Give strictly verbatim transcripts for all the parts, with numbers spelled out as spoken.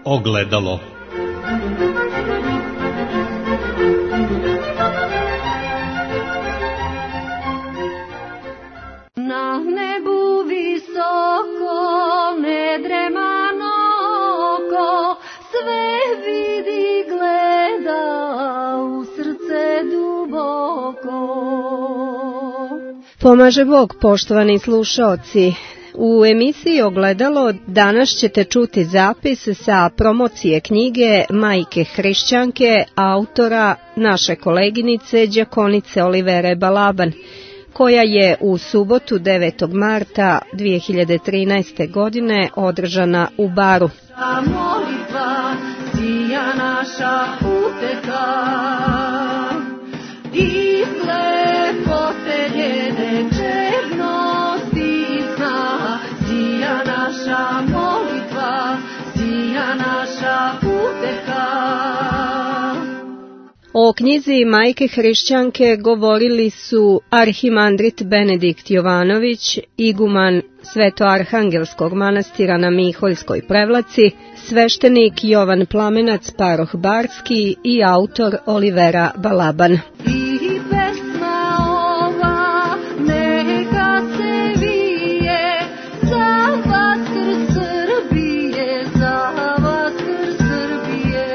Ogledalo. Na nebu visoko nedremano oko sve vidi, gleda u srce duboko. Pomaže Bog, poštovani slušaoci. U emisiji Ogledalo danas ćete čuti zapis sa promocije knjige Majke hrišćanke, autora naše koleginice đakonice Olivere Balaban, koja je u subotu devetog marta dvije hiljade trinaeste. godine održana u Baru. Molitva, sija naša uteka, iz lepote njene čednosti zna, sija naša molitva, sija naša uteka. O knjizi Majke hrišćanke govorili su arhimandrit Benedikt Jovanović, iguman Svetoarhangelskog manastira na Miholjskoj Prevlaci, sveštenik Jovan Plamenac Paroh Barski i autor Olivera Balaban. I pesma ova neka se vije za Vaskrs Srbije, za Vaskrs Srbije.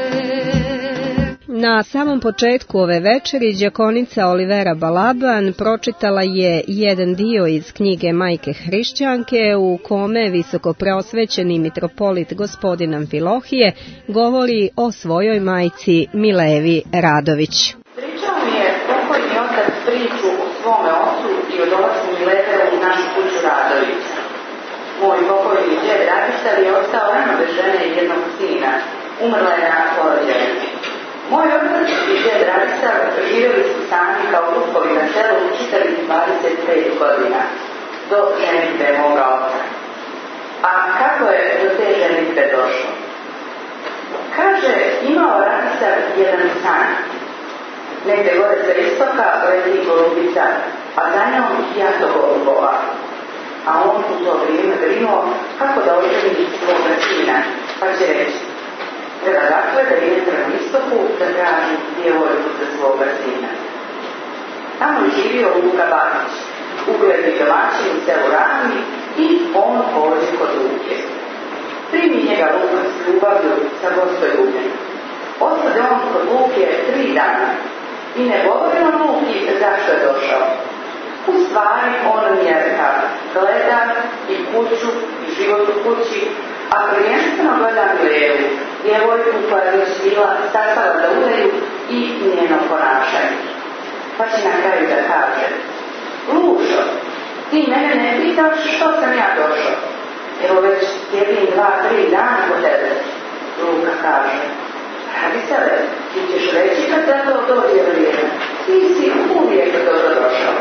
Na samom početku ove večeri đakonica Olivera Balaban pročitala je jedan dio iz knjige Majke hrišćanke u kome visokopreosvećeni mitropolit gospodin Amfilohije govori o svojoj majci Milevi Radović. Pričao mi je pokojni otac priču o svome ocu i o dolasku Mileve u našu kuću Radović. Moj pokojni djed Radislav je ostao rano bez žene i jednog sina. Umrla je na porođaju. Moj otac i djed Radislav živjeli su sami kao kupovi na selu čitavih dvadeset pet godina, do ženitbe moga oca. A kako je do te ženitbe došlo? Kaže, imao Radislav jedan san. Negde gore sa istoka leti golubica, a za njom jato golubova. A on u to vrijeme brinuo kako da oženi svoga sina, pa će reći: treba dakle da ide prema istoku da traži djevojku za svoga sina. Tamo je živio Luka Bakić, ugledni domaćin u selu Ravni, i on pođe kod Luke. Primi njega Luka s ljubavlju sa gostoljubljem. Ostade on kod Luke tri dana i ne govori on Luki zašto je došao. U stvari on mjerka, gleda i kuću i život u kući, a prvenstveno gleda Milevu, djevojku koja je već bila sastala za udaju, i njeno ponašanje. Pa će na kraju da kaže: Lušo, ti mene ne pitaš što sam ja došao. Evo već sjedim dva, tri dana kod tebe. Luka kaže: Radisave, ti ćeš reći kad za to dođe vrijeme. Ti si uvijek dobro došao.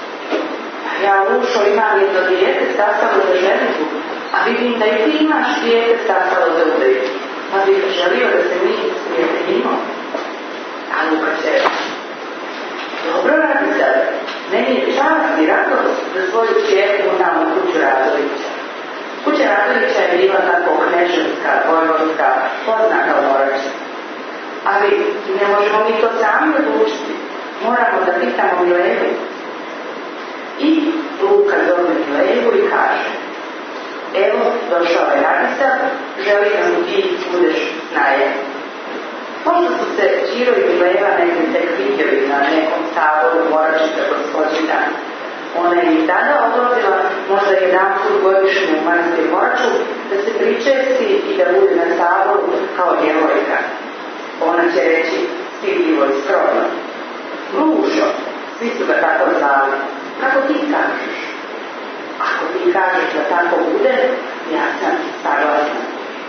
Ja, Lušo, imam jedno dijete sastalo za ženicu, a vidim da i ti imaš dijete sastalo za udaju. Pa bih želio da se mi sprijateljimo. A Luka će reći: dobro, Radisave, meni je čast i radost za svoju čerku na u kuću Radovića. Kuća Radovića je bila tako kneževska, vojvodska, poznata u Morači. Ali ne možemo mi to sami odlučiti. Moramo da pitamo Milevu. I Luka zove Milevu i kaže: evo, došao je Radislav, želi da mu ti budeš snaje. Možda su se Čiro i Mileva negdje tek vidjeli na nekom saboru Moračića gospodina. Ona je i tada odlazila možda jedan put godišnje u manastir Moraču da se pričesti i da bude na saboru kao djevojka. Ona će reći stidljivo i skromno: Lušo, svi su ga tako zvali, kako ti kažeš? Ako ti kažeš da tako bude, ja sam saglasna.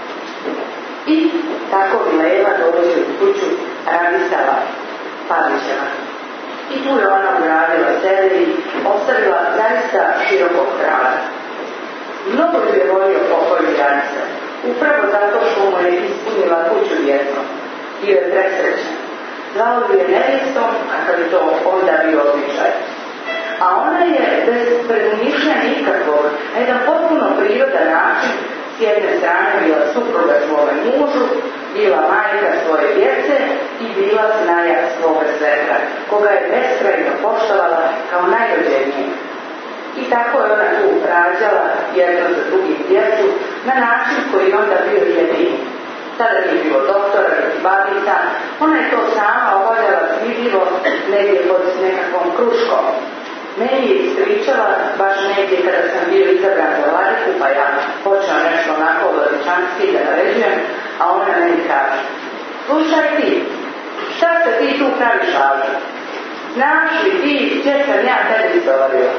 I tako Mileva dođe u kuću Radislava Pavićeva. I tu je ona ugradila sebe i ostavila zaista širokog trava. Mnogo ju je volio pokojni Radislav, upravo zato što mu je ispunila kuću djecom. Bio je presrećan. Zvao ju je nevjestom, kakav je to onda bio običaj. A ona je bez predumišljanja nikakvog, na jedan potpuno prirodan način, S jedne strane bila supruga svoga mužu, bila majka svoje djece i bila snaja svoga svetra, koga je beskrajno poštovala kao najrođenije. I tako je ona tu rađala jedno za drugim djecu na način koji je onda bio jedini. Tada nije bilo doktora i babica, ona je to sama obavljala svidljivo negdje pod nekakvom kruškom. Meni je ispričala baš negdje kada sam bio izabran za vladiku, pa ja počeo nešto onako vladičanski da naređujem, a ona meni kaže: slušaj ti, šta se ti tu praviš, Alža? Znaš li ti gdje sam ja tebi istovario?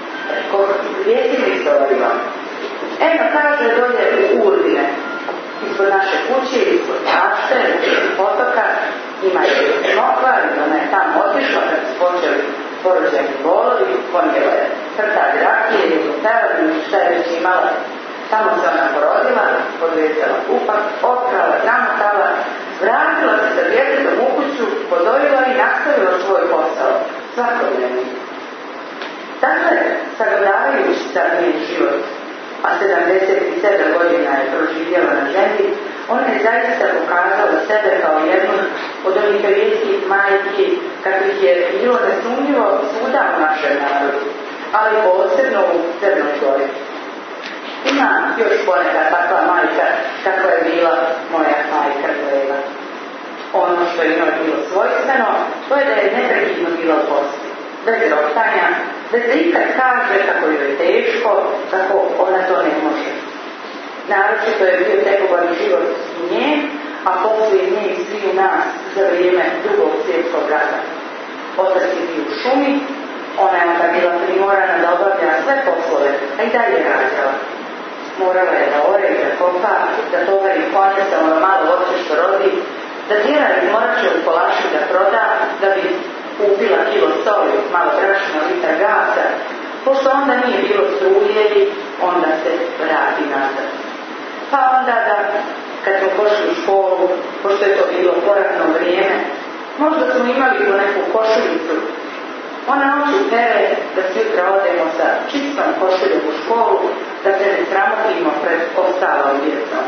Gdje si mi istovario? Eno, kaže, dolje u Urdine, ispod naše kuće, ispod Ašte, ispod potoka, ima je smokva, i ona je tamo otišla kad su počeli porođeni bolovi, ponijela je crtad rakije, jednu teradnu, šta je već imala. Tamo se ona porodila, podvezala kupak, otkrala, zamotala, vratila se sa djetetom u kuću, podojila i nastavila svoj posao, svakodnevni. Dakle, sagledavajući sad njen život, a sedamdeset sedam godina je proživjela na zemlji, ona je zaista pokazala sebe kao jednu od onih rijetkih majki kakvih je bilo nesumnjivo svuda u našem narodu, ali posebno u Crnoj Gori. Ima još poneka takva majka kakva je bila moja majka Gleva. Ono što je njoj bilo svojstveno, to je da je neprekidno bila u poslu, bez roptanja, bez da ikad kaže kako joj je teško, kako ona to ne može. Naročito je bio tegoban život i nje, a poslije nje i svi u nas za vrijeme drugog svjetskog rata. Otac je bio u šumi, ona je onda bila primorana da obavlja sve poslove, a i dalje rađala. Morala je da ore, da kopa, da tovari konje sa ono malo voće što rodi, da tjera iz morače u kolašu da proda, da bi kupila kilo soli, malo brašna, litar gasa, pošto onda nije bilo struje i onda se vrati nazad. Pa onda da, kad smo pošli u školu, pošto je to bilo poratno vrijeme, možda smo imali po neku košuljicu. Ona oči pere da sutra odemo sa čistom košuljom u školu, da se ne sramotimo pred ostalom djecom.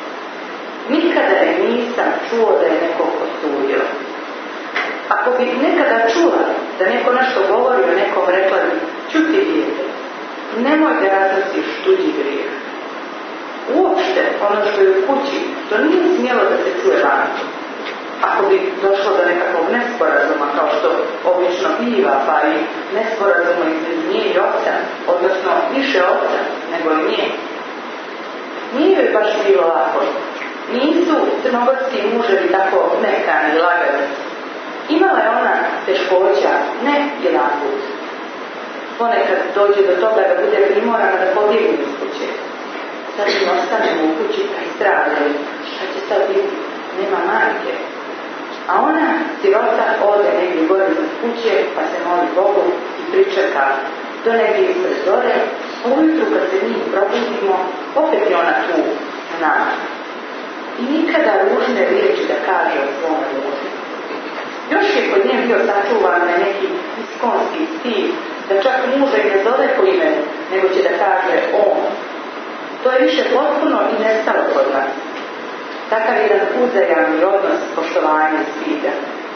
Nikada je nisam čuo da je neko osudio. Ako bi nekada čula da neko nešto govori o nekom, rekla bi: čuti dijete, nemoj da raznosiš tuđi grijeh. Uopšte ono što je u kući, to nije smjelo da se čuje van. Ako bi došlo do nekakvog nesporazuma, kao što obično biva, pa i nesporazuma između nje i oca, odnosno više oca nego i nje, nije joj baš bilo lako. Nisu crnogorski muževi tako mekani i lagani. Imala je ona teškoća, ne jedan put. Ponekad dođe do toga da bude primorana da pobjegne iz kuće. Sad mi ostanemo u kući pa istravljaju. Šta će sad biti? Nema majke. A ona, sirota, ode negdje gore iz kuće pa se moli Bogu i pričeka do negdje ispred zore, a ujutru kad se njih probudimo, opet je ona tu na nama. I nikada ružne riječi da kaže o svom mužu. Još je kod nje bio sačuvan na neki iskonski stil, da čak muža i ne zove po imenu, nego će da kaže on. To je više potpuno i nestalo kod nas. Takav jedan uzajamni odnos poštovanja i svida.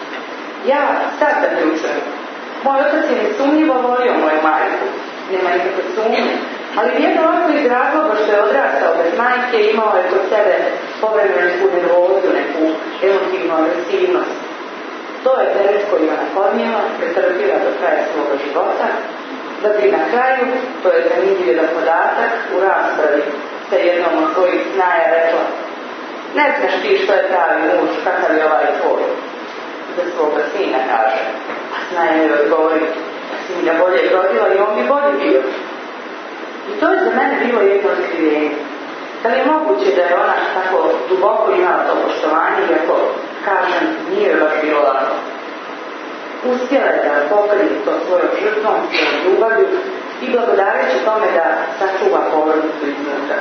Ja sad da ključujem. Moj otac je nesumnjivo volio moju majku. Nema nikakve sumnje. Ali vjerojatno iz razloga što je odrastao bez majke, imao je kod sebe povremenu neku nervozu, neku emotivnu agresivnost. To je teret koji je ona podnijela, pretrpila do kraja svoga života, da bi na kraju, to je zanimljiv jedan podatak, u raspravi sa jednom od svojih snaja rekla: ne znaš ti što je pravi muž, kakav je ovaj tvoj? Za svoga sina kaže. A snaja joj odgovori: sin ga bolje rodila i on bi bolje bio. I to je za mene bilo jedno otkrivenje. Da li je moguće da je ona tako duboko imala to poštovanje, iako, kažem, nije joj baš bilo lako. Uspjela je da pokrije to svojom žrtvom, svojom ljubavlju i blagodareći tome da sačuva porodicu iznutra.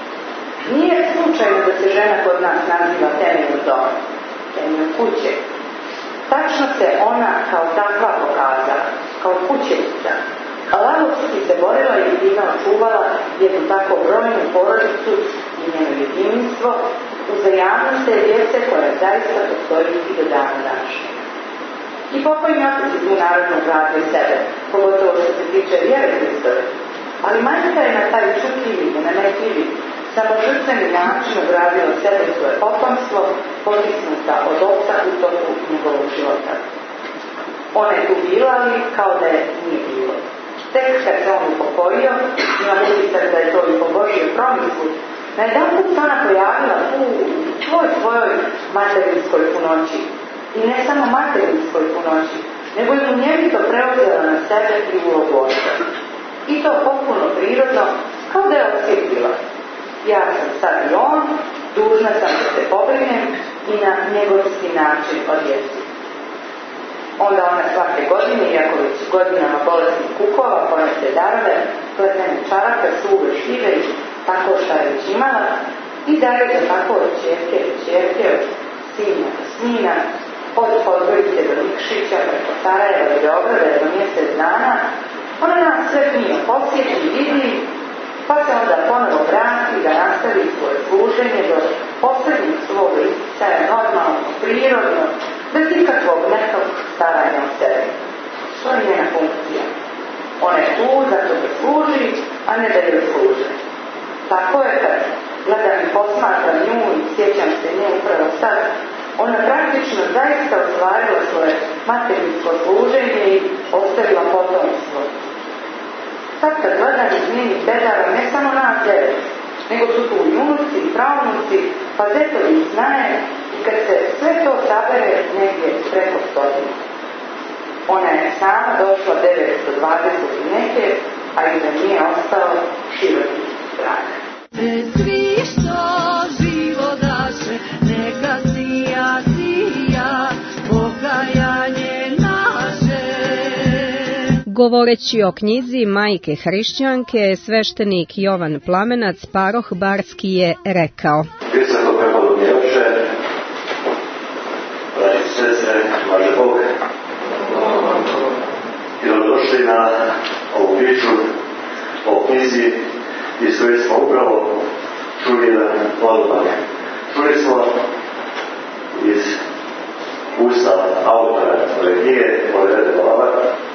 Nije slučajno da se žena kod nas naziva temeljom doma, temeljom kuće. Tačno se ona kao takva pokazala, kao kućenica, a lavovski se borila i divno čuvala jednu tako brojnu porodicu i njeno jedinstvo, uzajamnost te djece koja zaista postoji i do dana današnjeg. I pokojni otac je tu naravno ugradio sebe, pogotovo što se tiče vjere Hristove, ali majka je na taj čutljivi, nenametljivi, samožrtveni način ugradila sebe u svoje potomstvo, potisnuta od oca u toku njegovog života. Ona je tu bila, ali kao da je nije bilo. Tek kad se on upokojio, imam utisak da je to i po Božjoj promislu, najedanput se ona pojavila u tvoj svojoj materinskoj punoći. I ne samo materinskoj punoći, nego je mu njevito preuzela na sebe i ulogu oca. I to potpuno prirodno, kao da je osjetila. Ja sam sad i on, dužna sam da se pobrinem i na njegovski način o djeci. Onda ona svake godine, iako već godinama bolesnih kukova, ponese darove, pletene čarape, suve, šive i tako šta je već imala, i daje za tako od čerke do čerke, od sina do sina, od Podgorice do Nikšića, preko Sarajeva do Beograda do mjesec dana. Ona nas sve fino posjeti i vidi, pa se onda ponovo vrati da nastavi svoje služenje do posljednjeg svog isticaja, normalno, prirodno, bez ikakvog nekog staranja o sebi. To je njena funkcija. Ona je tu zato da služi, a ne da joj služe. Tako je kad gledam i posmatram nju i sjećam se nje upravo sad, ona praktično zaista ostvarila svoje materinsko služenje i ostavila potomstvo. Sad kad gledam iz njenih bedara ne samo nas devet, nego su tu i unuci i pravnuci, pa zetovi znaje, i kad se sve to sabere negdje preko stotinu. Ona je sama došla devetsto dvadeset i neke, a iza nije ostao široki strah. Svi što živo daše, neka sija, sija, pokajanje naše. Govoreći o knjizi Majke hrišćanke, sveštenik Jovan Plamenac, paroh Barski, je rekao: Visoko prepolovni oče, braći sestre, Bože Bog, i dobrodošli na ovu priču o knjizi iz koje smo upravo čuli jedan odlomak. Čuli smo iz usta autora ove knjige, ove Rede Balabar,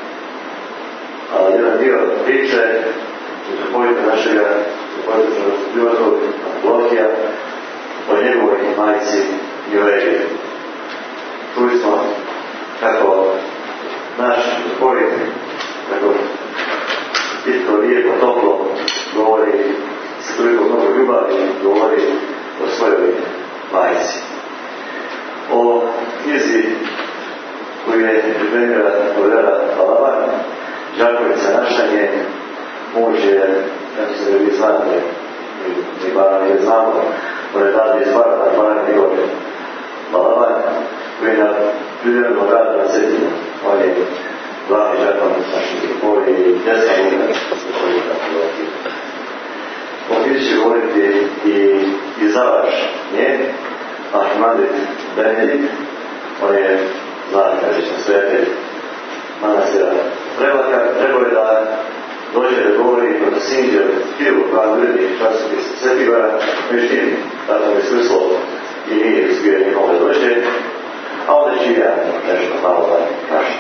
a jedan dio priče metropolita našega metropolitnog Amfilohija o njegovoj majci Milegi. Čuli smo kako naš metropolit, kako pitko lijepo, toplo govori, sa toliko mnogo ljubavi govori o svojoj majci. O knjizi koju je pripremila Reda Balabar, Đakovica naša, nje muž je, kako se vi znate, mi bar nije znamo, on je tada iz Varana, Varana Igor Balabar, koji je na privremeno rada na Cetinu. On je glavni Đakovic naših Tripoli i desna luka Metropolita Amfilohija. O knjizi će govoriti i izdavač nje, Ahmadit Benedikt. On je znani kažećan svjetelj manastira Prevlaka. Trebao je da dođe da govori protiv Sinđer Hilu, kao urednik časopisa Svetigora, međutim, tako mi skrslo i nije izbio nikom da dođe, a onda će ja nešto malo da kažem.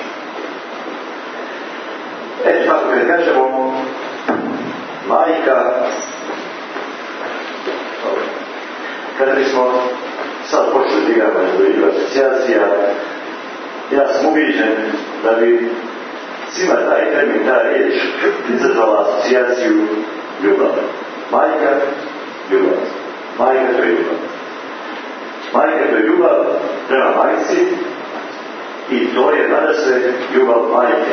Eto, tako kad kažemo, majka, kada bismo sad počeli da igramo do igra asocijacija, ja sam ubiđen da bi svima taj termin, ta riječ izazvala asocijaciju ljubav. Majka, ljubav. Majka to je ljubav. Majka to je ljubav prema majci i to je nada se ljubav majke.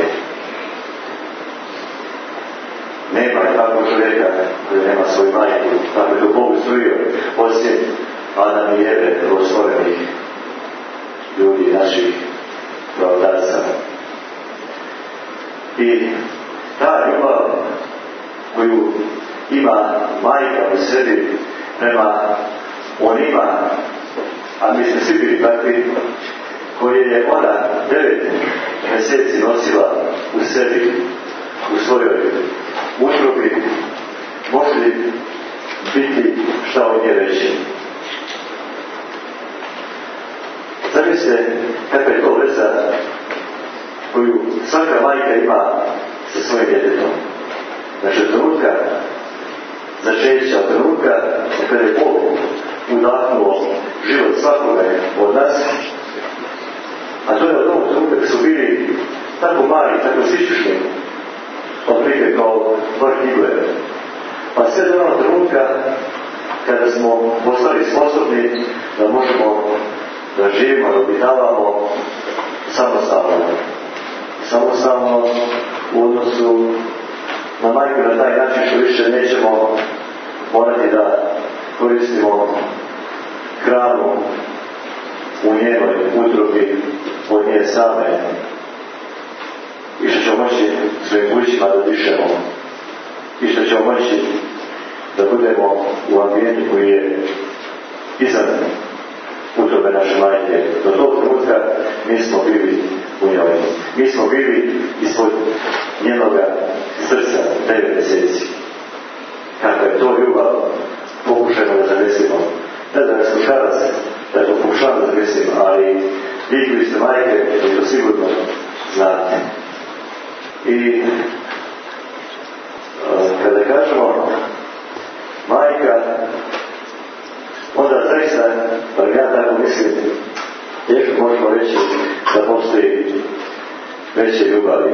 Nema takvog čovjeka koji nema svoju majku, kako je to Bog stvorio poslije Adam i Eve, prvostvorenih ljudi, naših pravdaca. I ta ljubav koju ima majka u sebi prema onima, a mi smo svi bili takvi, koje je ona devet mjeseci nosila u sebi, u svojoj utrobi, može li biti šta od nje reći. Zamislite kakva je to veza koju svaka majka ima sa svojim djetetom. Znači od trenutka začeća, od trenutka kada je Bog udahnuo život svakoga od nas, a to je od ovog trenutka kada su bili tako mali, tako sičušni, otprilike kao vrh igle. Pa sve do onog trenutka kada smo postali sposobni da možemo da živimo, da obitavamo samostalno. Samostalno u odnosu na majku na taj način što više nećemo morati da koristimo hranu u njenoj utrobi od nje same i što ćemo moći svojim kućima da dišemo i što ćemo moći da budemo u ambijentu koji je izan utrobe naše majke. Do tog trenutka mi smo bili u njoj. Mi smo bili ispod njenoga srca devet mjeseci. Kakva je to ljubav, pokušajmo da zavesimo. Ne da ne slušarac, da to pokušavam da zavesim, ali vi koji ste majke, to sigurno znate. I kada kažemo majka, onda zaista, pa ja tako mislim, teško možemo reći da postoji veće ljubavi.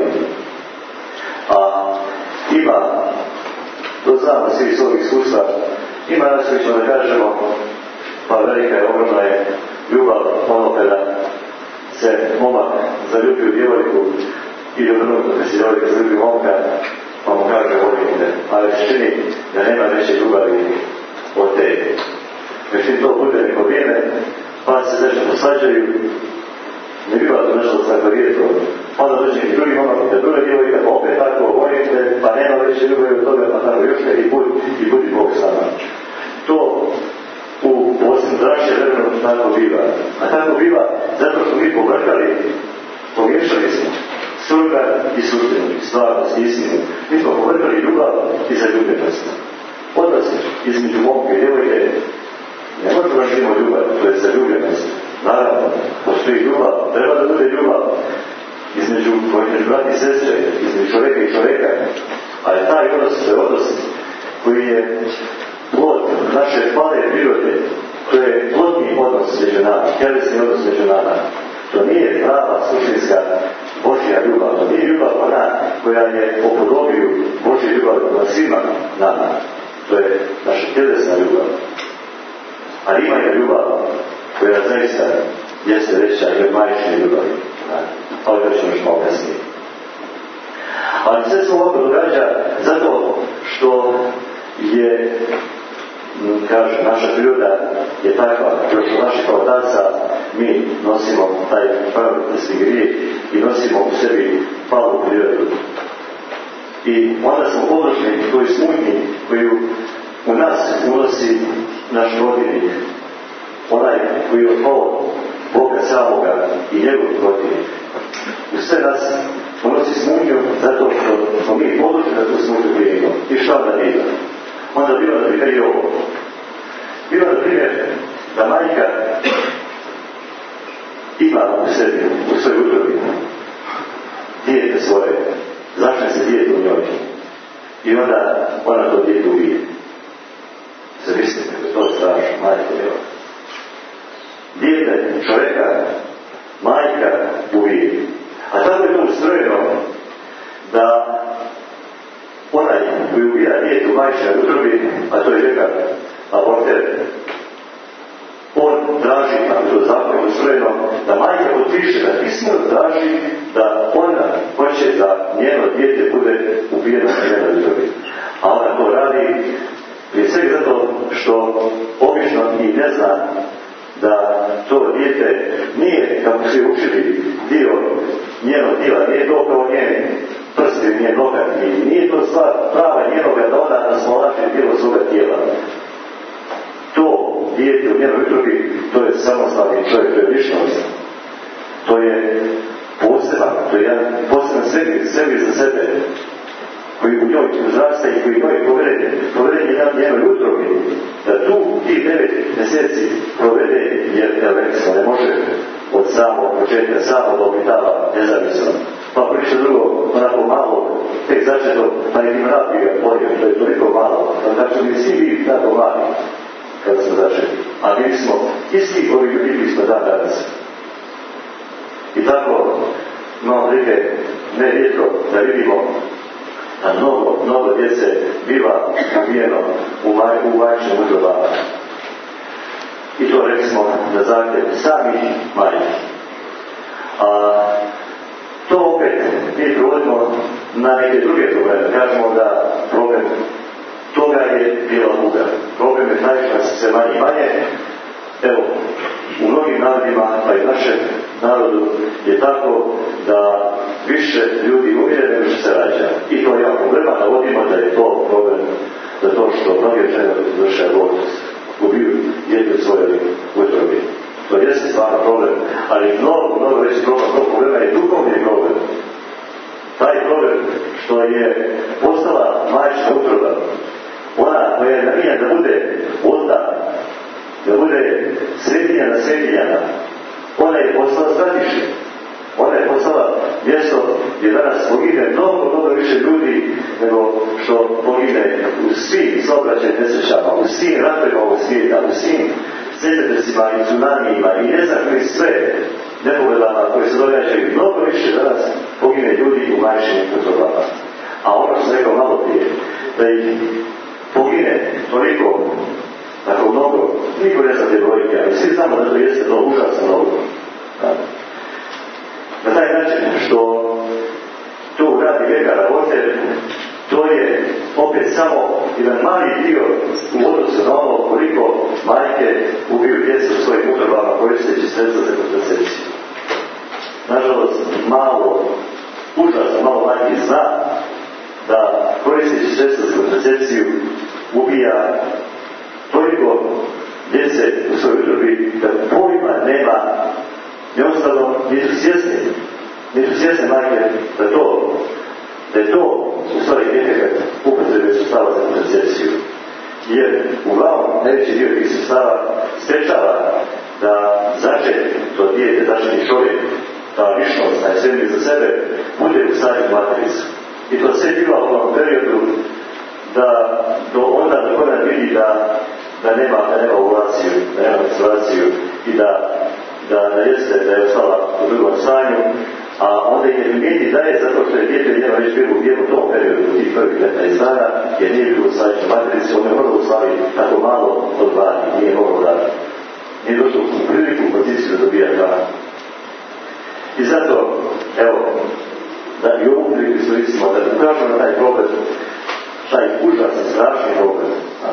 A ima, to znamo svi iz ovih iskustva, ima nas koji ćemo da kažemo, pa velika je, ogromna je ljubav ono kada se momak zaljubi u djevojku i obrnuto kada se djevojka zaljubi momka, pa mu kaže volim te, ali se čini da nema veće ljubavi od te. Međutim, to bude neko vrijeme, pa se nešto posvađaju, ne biva to nešto tako rijetko, onda dođe i drugi momak, da druga djevojka, opet tako, volim te, pa nema veće ljubavi od toga, pa tako još ne, i budi, i budi Bog s nama. To u posljednom dražnje vremenu tako biva. A tako biva zato što mi povrkali, pomiješali smo surogat i sustinu, stvarnost i istinu. Mi smo povrkali ljubav i zaljubljenost. Odnos između momke i djevojke ne možemo da živimo ljubav, to je zaljubljenost. Naravno, postoji ljubav, treba da bude ljubav između brata i sestre, između čovjeka i čovjeka, ali taj odnos je odnos koji je plod naše pale prirode, to je plodni odnos među nama, tjelesni odnos među nama. To nije prava, suštinska Božja ljubav, to nije ljubav ona koja je po podobiju Božje ljubav na svima nama. To je naša tjelesna ljubav. Ali ima je ljubav koja zaista jeste veća i od majčine ljubavi. Ali to ćemo još malo kasnije. Ali sve se ovako događa zato što je, kažem, naša priroda je takva, jer što naših otaca mi nosimo taj pravotnosti grijeh i nosimo u sebi palu prirodu. I onda smo podložni toj smutnji koju u nas unosi naš rodinnik, onaj koji je od Boga samoga i njegov protivnik. U sve nas unosi smutnju zato što smo mi podložni da tu smutnju primimo. I šta onda biva? Onda biva na primjer i ovo. Biva na primjer da majka ima u sebi, u svojoj utrobi, dijete svoje, začne se dijete u njoj. I onda ona to dijete ubije. Zamislite, to je strašno, majka je. Dijete čovjeka, majka ubije. A tako je to ustrojeno da onaj koji ubija dijete u majčinoj utrobi, a to je ljekar, aborter, on traži, kako to zakon ustrojeno, da majka potpiše da pismo traži da ona hoće da njeno dijete bude ubijeno na njenoj utrobi. A ona to radi prije svega zato što obično i ne zna da to dijete nije, kako su je učili, dio njenog tijela, nije to kao njene prste, njen noga, nije to stvar prava njenoga da ona nasmolače dio svoga tijela. To dijete u njenoj utrobi, to je samostalni čovjek, to je ličnost. To je poseban, to je jedan poseban sebi, sebi za sebe, koji u njoj uzrasta i koji njoj poveden, poveden je na njenoj utrobi. da tu tih devet mjeseci provede, jer Eleksa ne može od samog početka, samog obitava nezavisno. Pa priče drugo, onako malo, tek začeto, pa je im rad bi ga podio, to je toliko malo. Znači, mi svi bili tako mali kada smo začeli. A bili smo isti ovi ljudi bili smo dan danas. I tako, imamo prilike ne rijetko da vidimo da mnogo, mnogo djece biva ubijeno u, maj, u majčinim utrobama. I to rekli smo na zahtjev samih majki. A to opet mi provodimo na neke druge probleme. Kažemo da problem toga je bila kuga. Problem je najviše sve manje i manje. Evo, u mnogim narodima, pa i našem narodu, je tako da više ljudi umire nego što se rađa. I to je jako problema, navodimo da je to problem za to što mnoge žene vrše abortus, ubiju djetu svoje utrobi. To jeste stvarno problem, ali mnogo, mnogo veći problem, to problema je duhovni problem. Taj problem što je postala majčina utroba, ona koja je namijenjena da bude oltar, da bude svetinja na svetinjama, ona je postala stratište. Ona je postala mjesto gdje danas pogine mnogo, mnogo više ljudi nego što pogine u svim saobraćajnim nesrećama, u svim ratovima ovog svijeta, u svim zemljotresima i tsunamijima i ne znam koji sve nepogledama koje se događaju. Mnogo više danas pogine ljudi u majčinim utrobama. A ono što sam rekao malo prije, da ih pogine toliko, tako mnogo, niko ne zna te brojke, ali svi znamo da to jeste to užasno mnogo. Na taj način što tu radi Vega Rabote, to je opet samo jedan mali dio u odnosu na ono koliko majke ubiju djecu u svojim utrobama koristeći sredstva za kontracepciju. Nažalost, malo, užasno malo majke zna da koristeći sredstva za kontracepciju ubija toliko djece u svojoj utrobi da pojma nema. Jednostavno, nisu svjesni, nisu svjesne majke da to, da je to u stvari efekt upotrebe sustava za kontracepciju. Jer uglavnom najveći dio tih sustava sprečava da začet to dijete, začetni čovjek, ta višnost, najsredniji za sebe, bude u sadnju matericu. I to sve biva u ovom periodu da do onda do koga vidi da, da nema, da nema ovulaciju, da nema menstruaciju i da da, da jeste, da je ostala u drugom stanju, a onda je primijeti da je zato što je dijete njeno već bilo u jednom tom periodu, u tih prvih petnaest dana, jer nije bilo u sadnju materici, on je vrlo u stvari tako malo odvani, nije moglo da nije došlo u priliku poziciju da dobija hranu. I zato, evo, da i ovu priliku iskoristimo, da ukažemo na taj problem, taj užasni, strašni problem,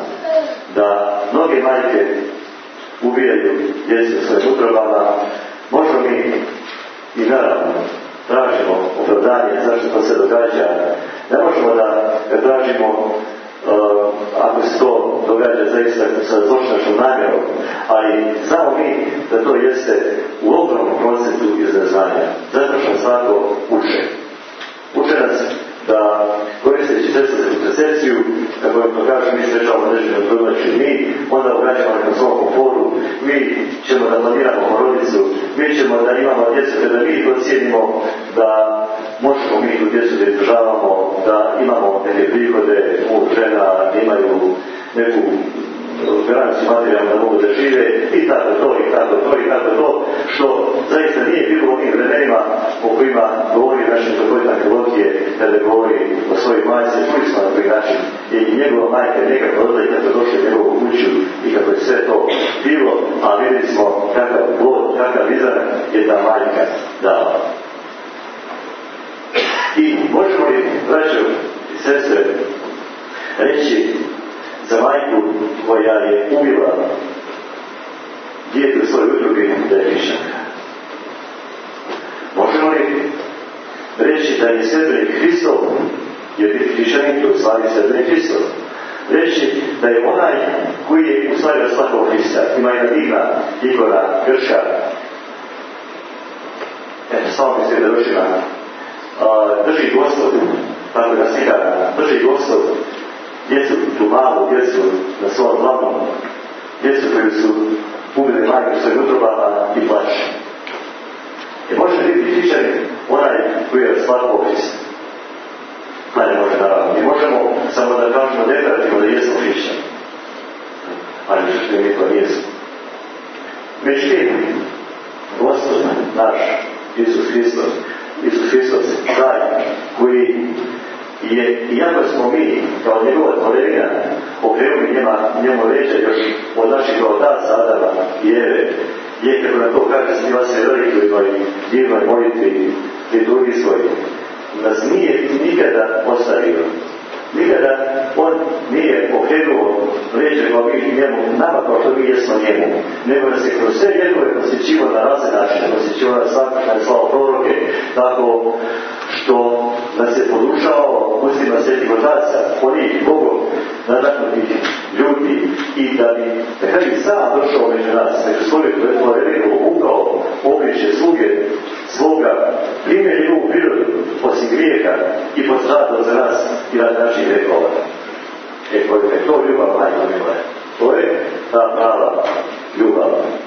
da mnoge majke ubijaju djecu u svojim utrobama, možemo mi i naravno tražimo opravdanje zašto to se događa. Ne možemo da ga tražimo uh, ako se to događa zaista sa zločinačnom namjerom, ali znamo mi da to jeste u ogromnom procentu iz neznanja. Zato što svako uče. Uče nas da koristeći sredstva za kontracepciju, kako vam to kažem, mi srećamo određeno trudnoću mi, onda obraćamo nekom svom komforu, mi ćemo da planiramo porodicu, mi ćemo da imamo djecu, da mi procijenimo da možemo mi tu djecu da izdržavamo, da imamo neke prihode, muž, žena, da imaju neku garanciju materijalnu da mogu da žive, i tako to, i tako to, i tako to, što zaista nije bilo u onim vremenima o kojima govori naš metropolitan Filokije, kada govori o svojoj majci, čuli smo na koji način je i njegova majka nekako odla i kako došli u njegovu kuću i kako je sve to bilo, a vidjeli smo kakav plod, kakav izrak je ta majka dala. I možemo li, braćo i sestre, reći za majku koja je ubila dijete u svojoj utrobi da je hrišćanka? Možemo li reći da je sljedbenik Hristov, jer biti hrišćanin, to je u stvari sljedbenik Hristov, reći da je onaj koji je u stvari svakog Hrista, ima jedna divna ikona grčka, eto, samo mi se da vršima, drži Gospod, tako da slikana, drži Gospod djecu, tu malu djecu na svom glavnom, djecu koju su ubili majke u svojim utrobama i plaće. I može biti hrišćanin onaj koji je stvar popis. Ma ne može naravno. Mi možemo samo da kažemo deklarativno da jesmo hrišćani. Ali što mi to nijesmo. Međutim, Gospod naš, Isus Hristos, Isus Hristos, taj koji je, iako smo mi, kao njegova tvorevina, okrenuli njema, njemu leđa još od naših otaca Adama i Eve, je, kako na to kaže Smiva se velikoj divnoj molitvi liturgijskoj, nas nije nikada ostavio. Nikada on nije okrenuo leđa kao mi njemu, nama kao što mi jesmo njemu, nego nas je kroz sve njegove posjećivo na razne načine, posjećivo na svakodnevne slavo proroke, tako što nas je podučavao ustima svetih otaca, onih Bogom nadaknutih ljudi, i da bi nekada i sam došao među nas, među svoje tvorevinu, upravo obliče sluge svoga, primjer njegovu prirodu, osim grijeha i postradao za nas i rad naših vekova. E, koliko je to ljubav, majko mila, to je ta prava ljubav.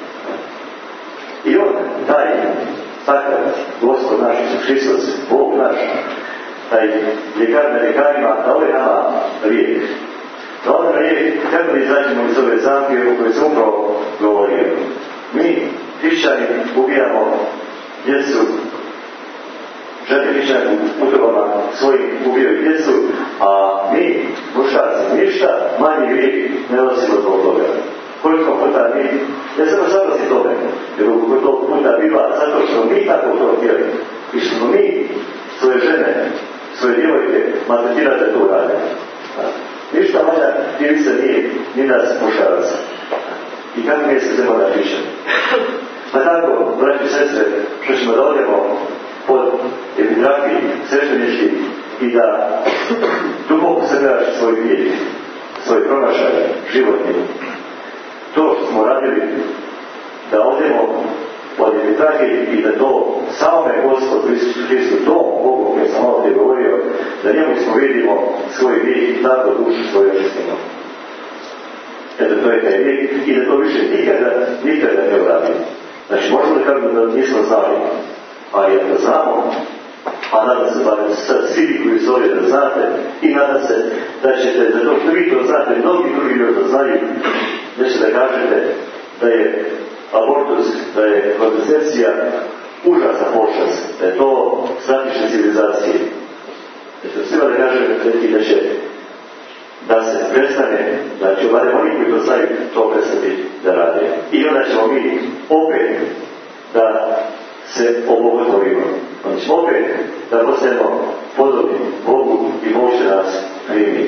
I on, taj, takav, Gospod naš, Isus Hristos, Bog naš, taj ljekar na ljekarima, da ovaj nama lijek. Da ovaj nama lijek, kako da izađemo iz ove zamke o kojoj sam upravo govorio. Mi, hrišćani, ubijamo djecu, žene hrišćani u utrobama svojim ubijaju djecu, a mi, muškarci, ništa manji grijeh ne nosimo zbog toga. Koliko puta mi, ne samo zadosti tome, jer koliko puta biva zato što mi tako to htjeli i što smo mi svoje žene, svoje djevojke maltretirate to rade. Ništa manja krivica nije ni nas muškaraca. I kako mi se treba da pišemo? Pa tako, braći i sestre, što ćemo da odemo pod epigrafiji sveštenički i da duboko sagledaš svoj vijek, svoj promašaj životni. To što smo radili, da odemo pod epigrafiji i da to samome Gospodu Hristu, to Bogu koji sam ovdje govorio, da njemu smo vidimo svoj vijek i tako dušu svoju očistinu. Eto, to je taj vijek i da to više nikada, nikada ne uradimo. Znači, možemo da kažemo da nismo znali, ali ako znamo, a nadam se barem sad svi koji su ovdje da znate, i nadam se da ćete, zato što vi to znate, mnogi drugi ljudi to znaju, da ćete da kažete da je abortus, da je kontracepcija užasna pošast, da je to stratište civilizacije. Da ćete svima da kažete i da će da se prestane, da će barem oni koji to znaju to prestati da rade. I onda ćemo mi opet da se obogotovimo. Onda ćemo opet da postanemo podobni Bogu i Bog će nas primi.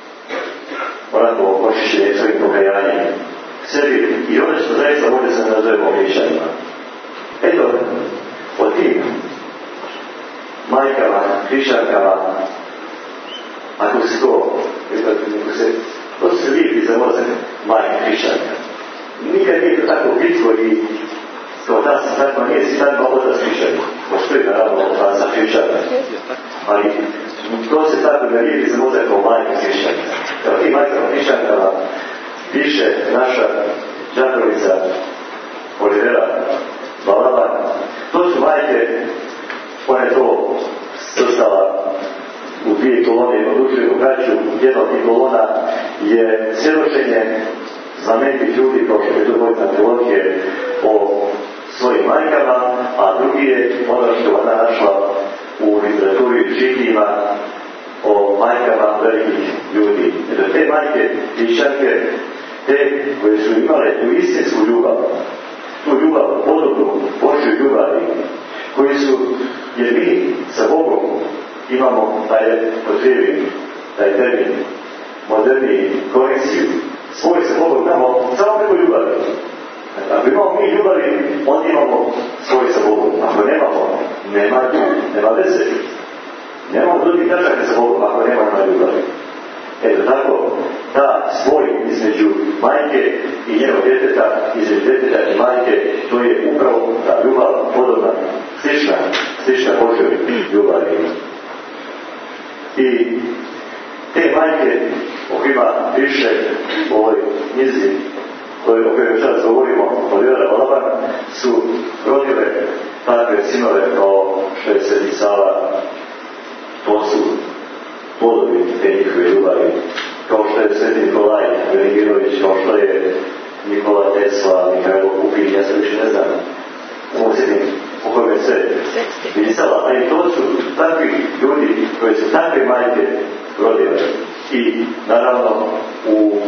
Onako očišćenje svojim pokajanjem sebi i onda ćemo zaista možda se nazovemo hrišćanima. Eto, o tim majkama, hrišćankama, ako se to, ako se, to se lijepi za mozak majka hrišćanka. Nikad nije to tako bitko i kao da se takva nije si takva otac hrišćanka. Postoji naravno otaca hrišćanka. Ali to se tako ne lijepi za mozak kao majka hrišćanka. Kao ti majkama hrišćankama piše naša đakovica Olivera Balaban. To su majke, ona je to srstala u dvije kolone odlučuju braću. Jedna od tih kolona je svjedočenje znamenitih ljudi, kao što je to Vojna teologije, o svojim majkama, a drugi je ono što ona našla u literaturi žitijima o majkama velikih ljudi. Jer te majke hrišćanke, te koje su imale tu istinsku ljubav, tu ljubav podobnu Božjoj ljubavi, koji su, jer mi sa Bogom imamo taj potrebi, taj termin, moderni korekciju, svoj se Bogom imamo samo preko ljubavi. Ako imamo mi ljubavi, onda imamo svoj sa Bogom. Ako nemamo, nema, nema veze. Nemamo drugih tačaka sa Bogom, ako nemamo ljubavi. Eto tako, ta spoj između majke i njenog djeteta, između djeteta i majke, to je upravo ta ljubav podobna, slična, slična Božjoj ljubavi. I te majke o kojima piše u ovoj knjizi o kojoj sad govorimo od Ivana Balaban, su rodile takve sinove kao što je Sveti Sava. To su plodovi te njihove ljubavi, kao što je Sveti Nikolaj Veligirović, kao što je Nikola Tesla, Mihajlo Pupin, ja se više ne znam, mogu se tim u kojoj se pisala, ali to su takvi ljudi koji su takve majke rodile i naravno u, uh,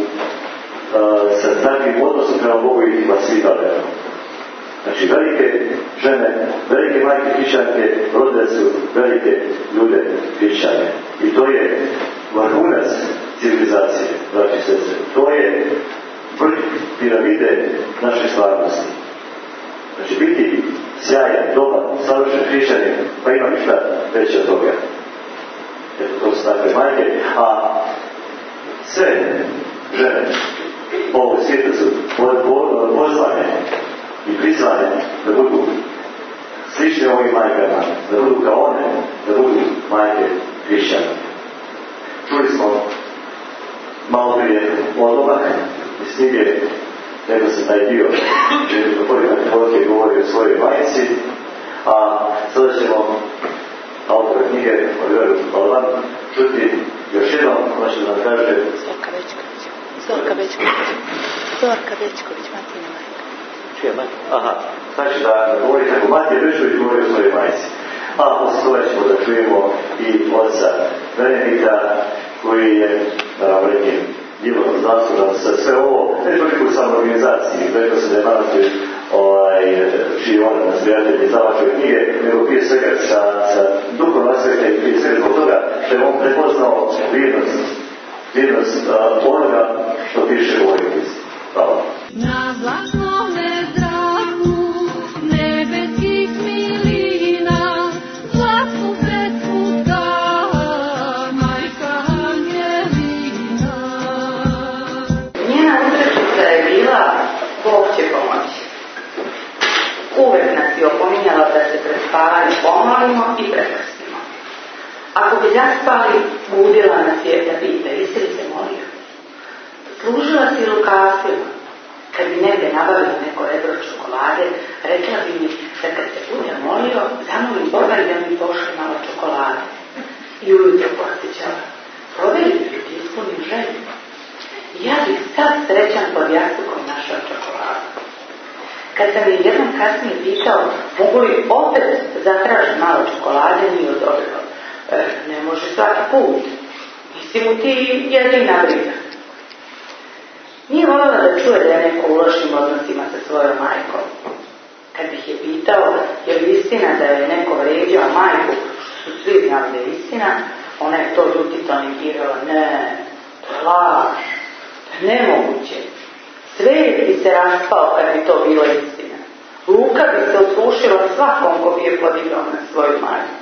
sa takvim odnosom prema Bogu ih vaspitale. Znači velike žene, velike majke hrišćanke rodile su velike ljude hrišćane i to je vrhunac civilizacije, braći i sestre. To je vrh piramide naše stvarnosti. Znači biti sjajan, dobar, savršen hrišćanin, pa ima ništa veće od toga. Eto, to su takve majke, a sve žene ovog svijeta su pozvane i prizvane da budu slične ovim majkama, da budu kao one, da budu majke hrišćana. Čuli smo malo prije odlomak iz knjige, nego sam taj dio čini gospodin Antipolke govori o svojoj majici, a sada ćemo autora knjige od Ivana Balaban čuti još jednom, ona će da nam kaže Zorka Večković. Zorka Večković. Zorka Večković, Matina majka. Čija majka? Aha, znači da govori kako Matija Večković govori o svojoj majici. A posle toga ćemo da čujemo i oca Benedikta, koji je, naravno rekim, divno zaslužan sa sve ovo, ne toliko u samoj organizaciji, rekao se da je manastir ovaj, čiji on nazbiratelj izdavačove knjige, nego prije svega sa, sa duhom aspekta i prije svega zbog toga što je on prepoznao vrijednost, vrijednost uh, onoga što piše u ovoj knjizi. Hvala. Na blagnome zraku nebeskih milina slatku pesmu da majka Angelina. Njena uzrečica je bila Bog će pomoći. Uvek nas je opominjala da se pred spavanjem pomolimo i prekrstimo. Ako bi zaspali, budila nas je da pita, jesi li se molio? Služila si lukavstvima. Kad bi negdje nabavila neko rebro čokolade, rekla bi mi da kad se bude molio, zamolim Boga da mi pošli malo čokolade. I ujutro podsjećala, proveri da ti ispunim želju. Ja bih sad srećan pod jastukom našao čokoladu. Kad sam je jednom kasnije pitao, mogu li opet zatražiti malo čokolade, nije odobrilo. E, ne može svaki put. Nisi mu ti jedina briga. Nije voljela da čuje da je neko u lošim odnosima sa svojom majkom. Kad bih je pitao, je li istina da je neko vređao majku, što su svi znali da je istina, ona je to ljutito negirala. Ne, to je laž, to je nemoguće. Svijet bi se raspao kad bi to bilo istina. Luka bi se osušila svakom ko bi je podigao na svoju majku.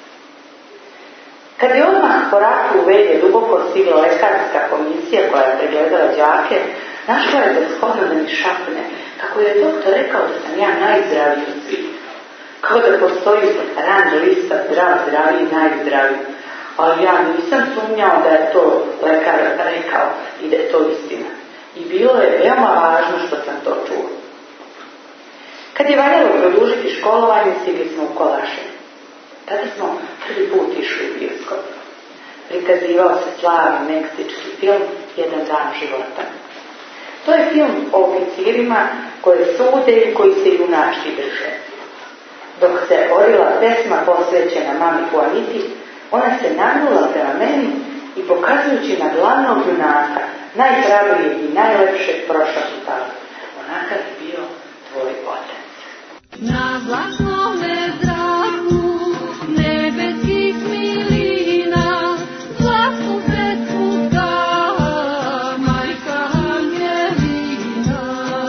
Kad je odmah po ratu u Velje duboko stigla lekarska komisija koja je pregledala đake, našla je da shodno da mi šapne kako je doktor rekao da sam ja najzdraviji od svih. Kao da postoji rang lista zdrav, zdraviji, najzdraviji. Ali ja nisam sumnjao da je to lekar rekao i da je to istina. I bilo je veoma važno što sam to čuo. Kad je valjalo produžiti školovanje, stigli smo u Kolaše. Tada smo prvi put išli u bioskop. Prikazivao se slavni meksički film Jedan dan života. To je film o oficirima koje sude i koji se junački drže. Dok se orila pesma posvećena mami Juaniti, ona se nagnula prema meni i pokazujući na glavnog junaka, najhrabrijeg i najlepšeg prošaputala. Onakav je bio tvoj otac. Na blagnome zraku nebeskih milina slatku pesmu da majka Angelina.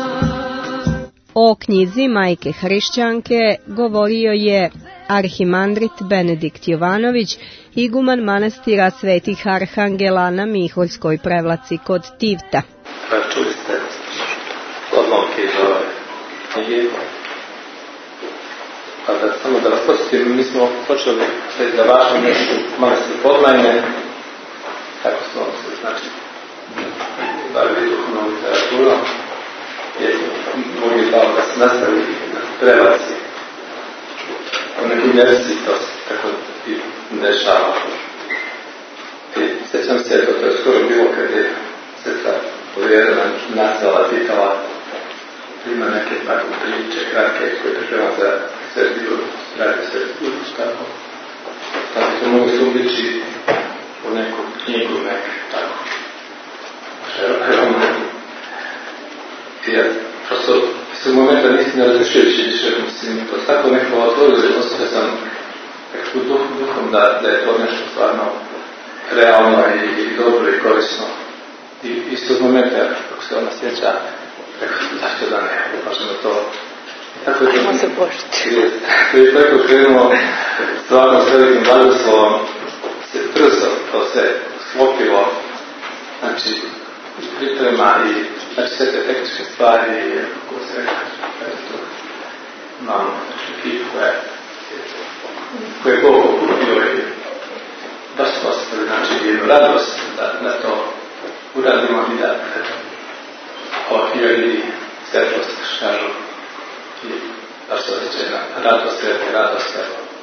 O knjizi Majke hrišćanke govorio je arhimandrit Benedikt Jovanović, iguman manastira Svetih Arhangela na Miholjskoj Prevlaci kod Tivta. Pa čuli ste odlomke iz ove knjige. Pa da samo da vas posjetim, mi smo počeli sve da važno nešto manastir Podlajne, kako smo se znači nastavi prevaci u neku inerciji, to se tako i dešava. I sjećam se, to je skoro bilo kad je sestra povjerena nazvala, pitala, ima neke tako priče, kratke, koje priprema za Svetiju, radi Svetiju, tako. Tako to mogu se ubliči u neku knjigu, nek, tako. Roman. I ja, prosto, iz momenta nisam ne različujući više, mislim, to tako neko otvorili, osjeća sam nekako duh, duhom da, da je to nešto stvarno realno i, i dobro i korisno. I isto iz momenta, kako se ona sjeća, rekao sam, zašto da ne, baš na to. Tako je to, se božiti. je tako krenulo, stvarno s velikim blagoslovom, se brzo to se sklopilo, znači, priprema i, znači, sve te tehničke stvari, i kako se rekao, to imamo ekipu koja je, koja je Bog okupio i baš smo ostavili, znači, jednu radost da, da to uradimo i da ovo hiljadi svetlost, što kažu, i baš se osjećaju na radost, svetne radost,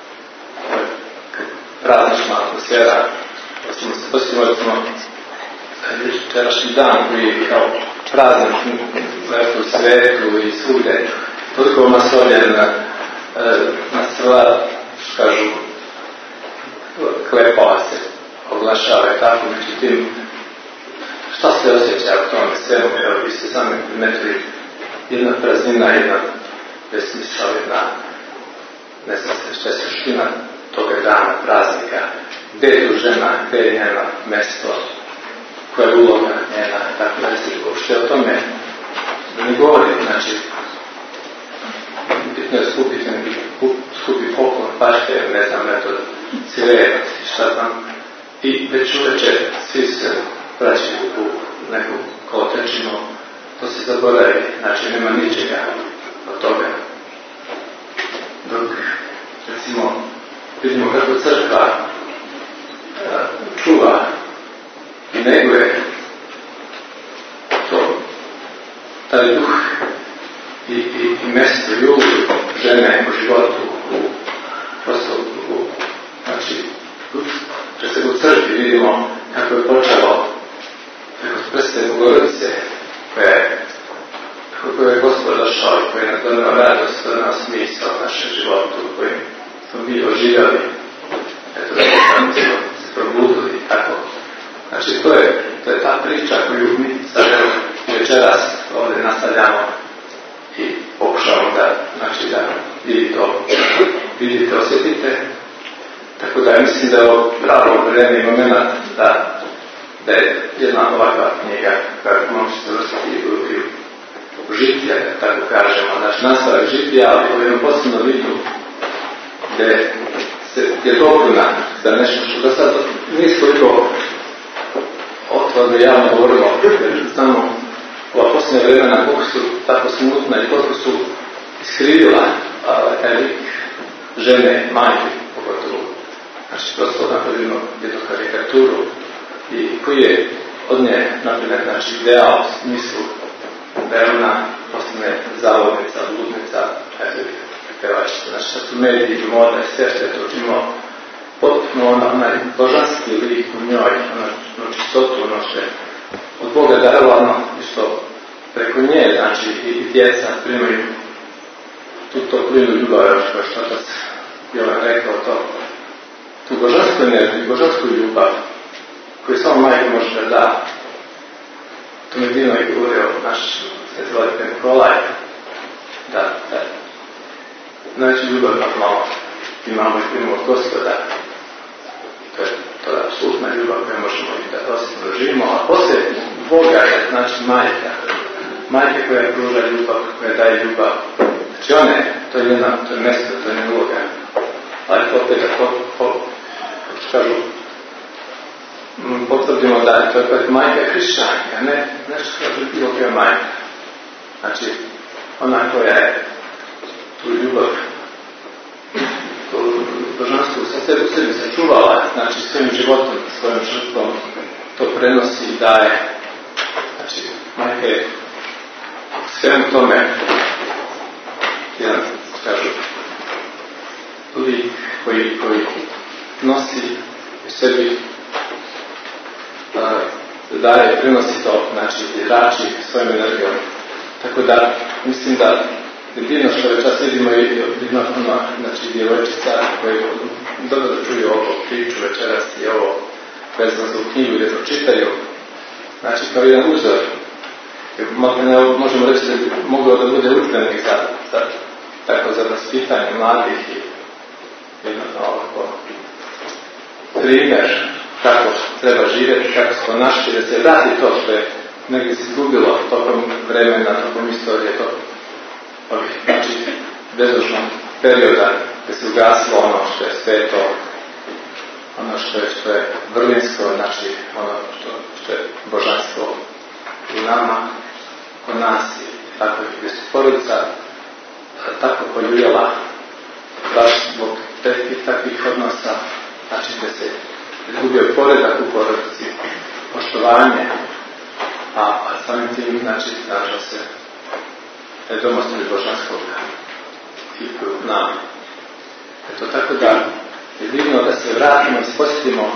praznična atmosfera, osim recimo večerašnji dan koji je kao praznik u svetu i svugde, toliko masovljen na, na sva, što kažu, klepova se oglašava i tako, međutim, šta se osjeća u tome svemu, evo vi ste sami primetili, jedna praznina, jedna besmisla, jedna, ne znam se šta je suština toga dana, praznika, gdje je tu žena, gdje je njeno mesto, koja je uloga njena, tako da se uopšte o tome da ne govorim, znači, bitno je skupiti neki skupi poklon, pašte, ne znam, metod, cirevac i šta znam, i već uveče svi se vraćaju u neku kolotečinu, to se zaboravi, znači nema ničega od toga. Dok, recimo, vidimo kako crkva čuva i neguje to, taj duh i, i, i mesto i ulogu žene u životu, u, prosto u, znači, kad se u crkvi vidimo kako je počelo preko prste Bogorodice, koja je, kako je Gospod došao i koji je nas donao radost, donao smisao u našem životu, u kojem smo mi oživjeli, eto da smo se probudili, tako. Znači, to je, to je ta priča koju mi sad večeras ovdje nastavljamo i pokušamo da, znači, da vidite, vidite, osjetite. Tako da ja mislim da je ovo pravo vreme i moment da, da je jedna ovakva knjiga koja može se vrstiti u, u, u žitije, tako kažemo, znači nastavak žitija, ali u jednom posebnom vidu gdje se je dopuna za nešto što do sad nije koliko otvorno javno govorimo, jer znamo ova posljednja vremena koliko su tako smutna i koliko su iskrivila taj lik žene, majke, pogotovo. Znači, prosto napravimo jednu karikaturu i koji je od nje, naprimjer, znači, ideal u smislu da je ona postane zavodnica, ludnica, eto, pevačica. Znači, sad su mediji, moda i sve što je to učinilo potpuno ona, onaj božanski lik u njoj, ono čistotu, ono što je od Boga darovano i što preko nje, znači, i djeca primaju tu toplinu ljubav, što je što da se Jovan rekao to, tu božansku energiju, božansku ljubav, koju samo majka može da da. To mi je divno i govorio naš sveti vladika Nikolaj, da, da, najveću ljubav normalno imamo i primimo od Gospoda. To je, to je apsolutna ljubav koju možemo i da osjetno doživimo, a poslije Boga je, znači majka, majka koja pruža ljubav, koja daje ljubav. Znači one, to je njena, to je mjesto, to je njena uloga. Ali opet da po, po, kažu, potvrdimo da je to je majka hrišćanka, ne nešto što je bilo koja majka. Znači, ona koja je tu ljubav, tu božanstvu sa sebi u sebi sačuvala, znači svojim životom, svojim žrtvom to prenosi i daje. Znači, majka je svemu tome nosi u sebi, uh, daje, prinosi to, znači, zrači svojom energijom. Tako da, mislim da je divno što večas vidimo i divno, znači, djevojčica koji dobro da čuju ovo priču večeras i ovo vezano za knjigu gdje pročitaju, znači, kao jedan uzor. Možemo reći da bi moglo da bude udžbenik za, za, tako za vaspitanje mladih i jednostavno ovako primjer kako treba živjeti, kako se ponašati, da se vrati to što je negdje se izgubilo tokom vremena, tokom istorije, tokom ovih, znači, bezdušnog perioda gdje se ugasilo ono što je sveto, ono što je, što je vrlinsko, znači ono što, što je božanstvo u nama, kod nas i tako, gdje se porodica tako poljujela baš zbog takvih, takvih odnosa, znači gdje se izgubio poredak u porodici, poštovanje, a, a samim tim, znači, traža se domostili božanskog i u nama. Eto, tako da je divno da se vratimo i posjetimo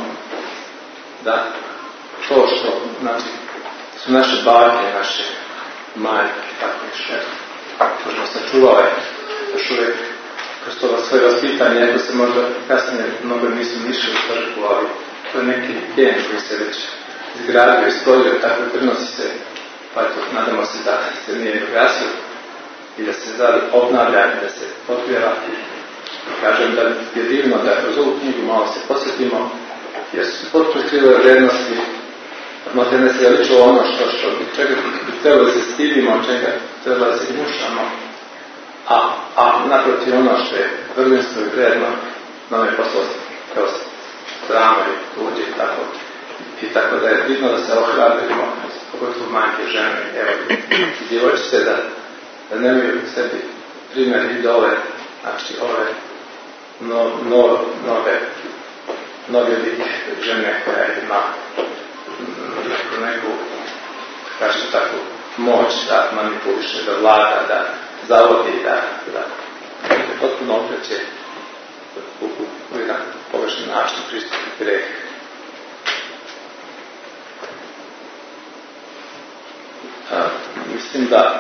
da to što, znači, su naše bake, naše majke, tako i še, možemo sačuvale još uvijek kroz toga svoje vaspitanje, ako se možda kasnije mnogo nisu nišli u crkvu, ali to je neki gen koji se već izgradio, iskolio, tako i prinosi se, pa eto, nadamo se da se nije ugasio i da se zad obnavlja i da se potpjeva. Kažem da je divno da kroz ovu knjigu malo se posjetimo, jer su potpuno krive vrijednosti, možda ne se ličilo ono što, što bi, čega bi trebalo da se stidimo, čega trebalo da se gnušamo, a, a naprotiv ono što je vrlinsko i vrijedno, nam je poslao kroz sramo i tuđe i tako. I tako da je vidno da se ohrabrimo, pogotovo majke, žene, evo, i djevojčice da, da nemaju u sebi primjer idole, znači ove no, no, nove, nove lik žene koja ima neku, neku, kažem tako, moć da manipuliše, da vlada, da zavodi, da, da, da potpuno okreće u, u, u jedan površni način pristup greh. Uh, mislim da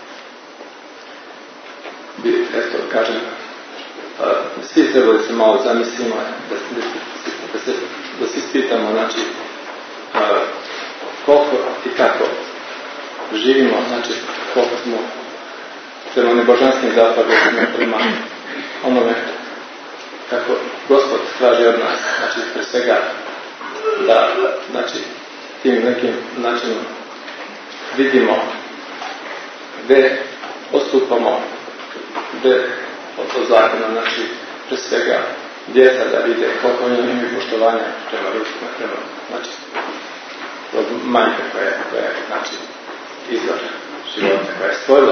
bi, eto, kažem, uh, svi trebali se malo zamislimo, da, da, da se, da se ispitamo, znači, uh, koliko i kako živimo, znači, koliko smo prema nebožanskim zapadima, prema onome kako Gospod traži od nas, znači, pre svega, da, znači, tim nekim načinom vidimo gdje postupamo, gdje od zakona, znači, pre svega, djeca da vide koliko oni imaju poštovanja prema roditeljima, prema, znači, od majke koja je, koja je, znači, izvor života, koja je stvorila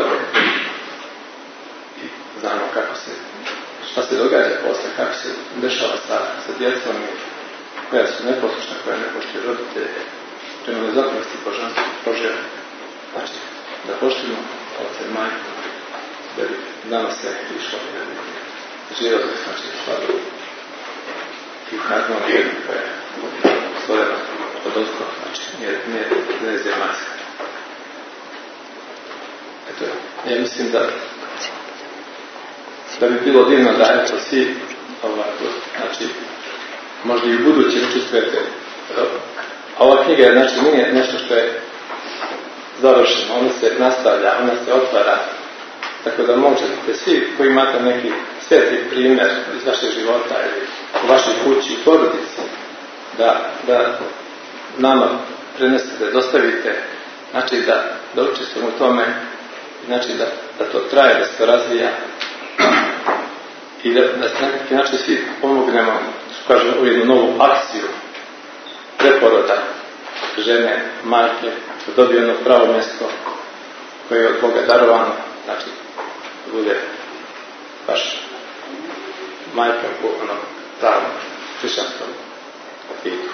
i znamo kako se, šta se događa posle, kako se dešava sa, sa djecom koja su neposlušna, koja ne poštuje roditelje, prema nezakonnosti božanstva Božja. Znači, da poštujemo oca i majku, da bi nama se išlo, da bi živjeli, znači, sladu i harmoniju koja je stvorena od ozgo, znači, nije, nije nezemaljska. Eto, ja mislim da da bi bilo divno da, eto, svi ovako, znači, možda i u budući učestvujete. A ova knjiga je, znači, nije nešto što je završeno, ona se nastavlja, ona se otvara, tako da možete svi koji imate neki svetli primjer iz vašeg života ili u vašoj kući i porodici, da, da nama prenesete, da dostavite, znači da, da učestvujemo u tome, znači da, da to traje, da se to razvija i da, da se na neki način svi pomognemo, kažem, u jednu novu akciju preporoda žene, majke, da dobije ono pravo mjesto koje je od Boga darovano, znači da bude baš majka po onom pravom hrišćanskom pitu.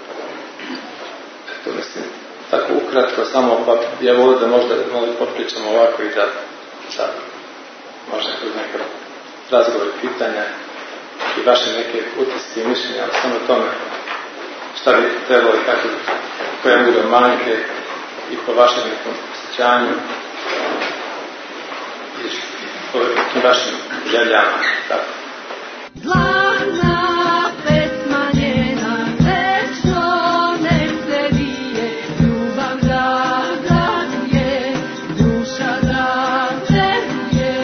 Eto, mislim, tako ukratko samo, pa ja volim da možda malo popričamo ovako i da sad možda kroz neko razgovor i pitanja i vaše neke utisci i mišljenja, ali samo o tome šta bi trebalo i kako, koja bude manjke i po vašem nekom osjećanju i po vašim željama. Tako. Zlatna pesma njena, večno nek se vije, ljubav da zaduje, duša da celuje.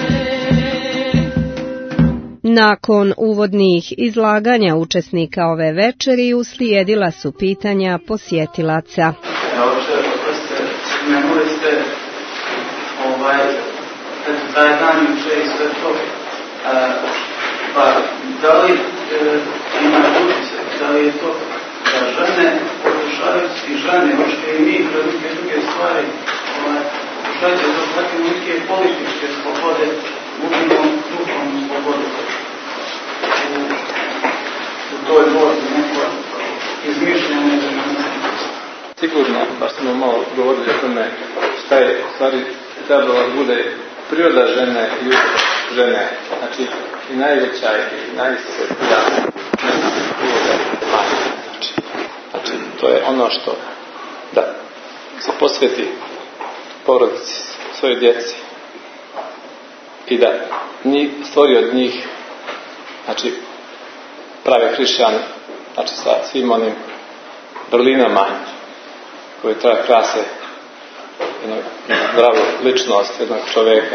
Nakon uvodnih izlaganja učesnika ove večeri uslijedila su pitanja posjetilaca. Uopšte, ako ste spomenuli ste ovaj, taj dan juče i sve to, a, pa da li e, ima utisak, da li je to da žene pokušavaju i žene, uopšte i mi kroz neke druge stvari, ovaj, pokušavaju da takve neke političke slobode gubimo duhovnu slobodu u, u toj borbi neko izmišljanje za nas. Sigurno, baš smo malo govorili o tome šta je u stvari trebalo da bude priroda žene i uloga žene. Znači, i najveća i najsvetija uloga majke. Znači, znači, to je ono što da se posveti porodici, svojoj djeci i da njih, stvori od njih, znači, prave hrišćane, znači sa svim onim vrlinama koje treba krase jednu zdravu ličnost jednog čovjeka.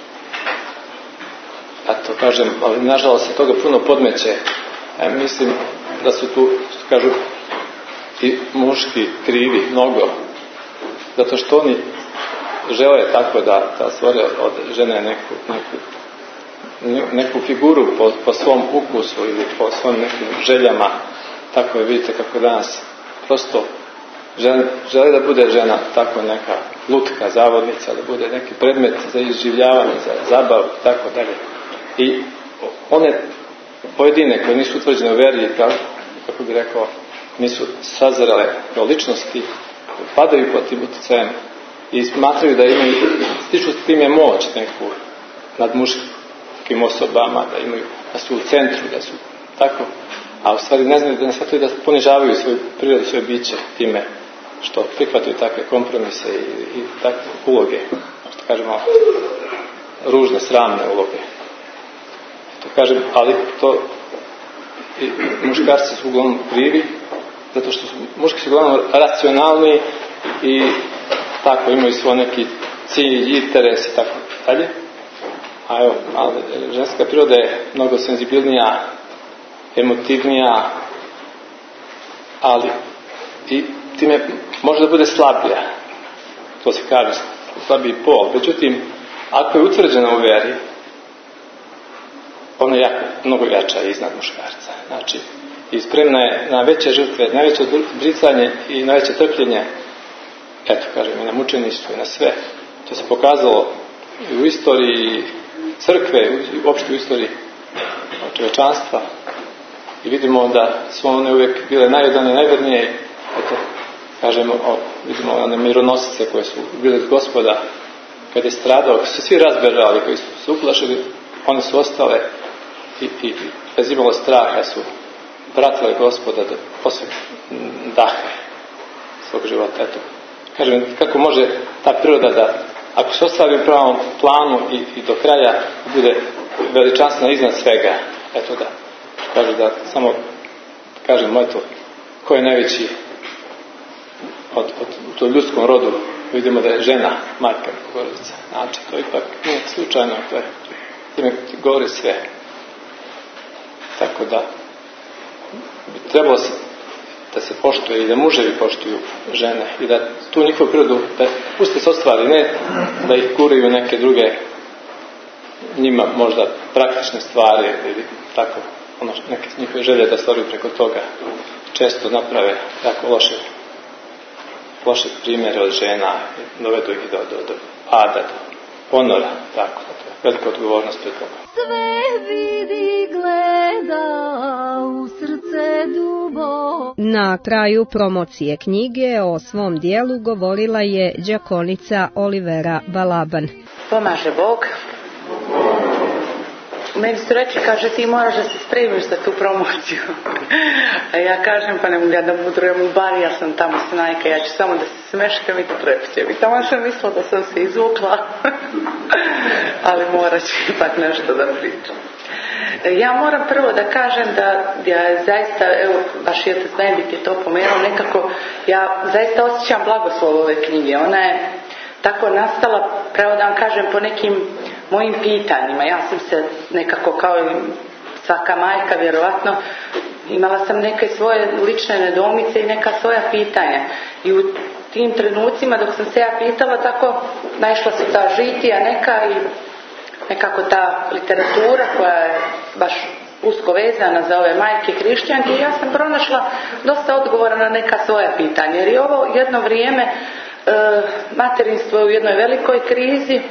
A to kažem, ali nažalost se toga puno podmeće. Ja mislim da su tu, što kažu, i muški krivi mnogo, zato što oni žele tako da, da stvore od žene neku, neku, neku figuru po, po svom ukusu ili po svom nekim željama. Tako je, vidite kako danas prosto žele, žele da bude žena tako neka lutka, zavodnica, da bude neki predmet za izživljavanje, za zabavu i tako dalje. I one pojedine koje nisu utvrđene u veri, kako, kako bi rekao, nisu sazrele kao ličnosti, padaju pod tim utjecajem i smatraju da imaju, stiču s time moć neku nad muškim osobama, da imaju, da su u centru, da su tako, a u stvari ne znaju da ne shvataju da ponižavaju svoju prirodu, svoje biće time što prihvataju takve kompromise i, i takve uloge, što kažemo, ružne, sramne uloge. To kažem, ali to i muškarci su uglavnom krivi, zato što su, muški su uglavnom racionalni i tako imaju svoj neki cilj, interes i tako dalje. A evo, ali ženska priroda je mnogo senzibilnija, emotivnija, ali i time može da bude slabija. To se kaže, slabiji pol. Međutim, ako je utvrđena u veri, ona je jako, mnogo jača iznad muškarca. Znači, i spremna je na veće žrtve, na veće odricanje i na veće trpljenje. Eto, kažem, i na mučeništvo i na sve. To se pokazalo i u istoriji crkve, i uopšte u istoriji čovečanstva. I vidimo da su one uvijek bile najodane, najvernije. Eto, kažemo, o, vidimo one mironosice koje su bile z Gospoda. Kad je stradao, su svi razbežali, koji su se uplašili, one su ostale i, i, i bez imalo straha su pratile Gospoda do posljednje dahe svog života. Eto, kažem, kako može ta priroda da, ako se ostavi u pravom planu i, i do kraja, bude veličanstvena iznad svega. Eto da, kažu da samo, kažemo, eto, ko je najveći od, od, u toj ljudskom rodu, vidimo da je žena, majka, porodica. Znači, to ipak nije slučajno, to je, time govori sve. Tako da, bi trebalo se, da se poštuje i da muževi poštuju žene i da tu njihovu prirodu, da puste se ostvari, ne da ih kuraju neke druge njima možda praktične stvari ili tako, ono, neke njihove želje da stvaraju preko toga. Često naprave jako loše loše primjere od žena, dovedu ih do, do, do pada, do ponora, tako, to je velika odgovornost pred Bogom. Sve vidi, gleda u srce dubo. Na kraju promocije knjige o svom dijelu govorila je đakonica Olivera Balaban. Pomaže Bog. meni su reći, kaže, ti moraš da se spremiš za tu promociju. A ja kažem, pa ne mogu ja da mudrujem u bari, ja sam tamo snajka, ja ću samo da se smeškam i da trepćem. I tamo sam mislila da sam se izvukla, ali morat ću ipak nešto da pričam. Ja moram prvo da kažem da ja zaista, evo, baš je Bendik je to pomenuo, nekako ja zaista osjećam blagoslov ove knjige. Ona je tako nastala, pravo da vam kažem, po nekim mojim pitanjima. Ja sam se nekako, kao i svaka majka, vjerovatno, imala sam neke svoje lične nedoumice i neka svoja pitanja. I u tim trenucima dok sam se ja pitala, tako naišla su ta žitija neka i nekako ta literatura koja je baš usko vezana za ove majke hrišćanke, i ja sam pronašla dosta odgovora na neka svoja pitanja. Jer je ovo jedno vrijeme, e, materinstvo je u jednoj velikoj krizi, e,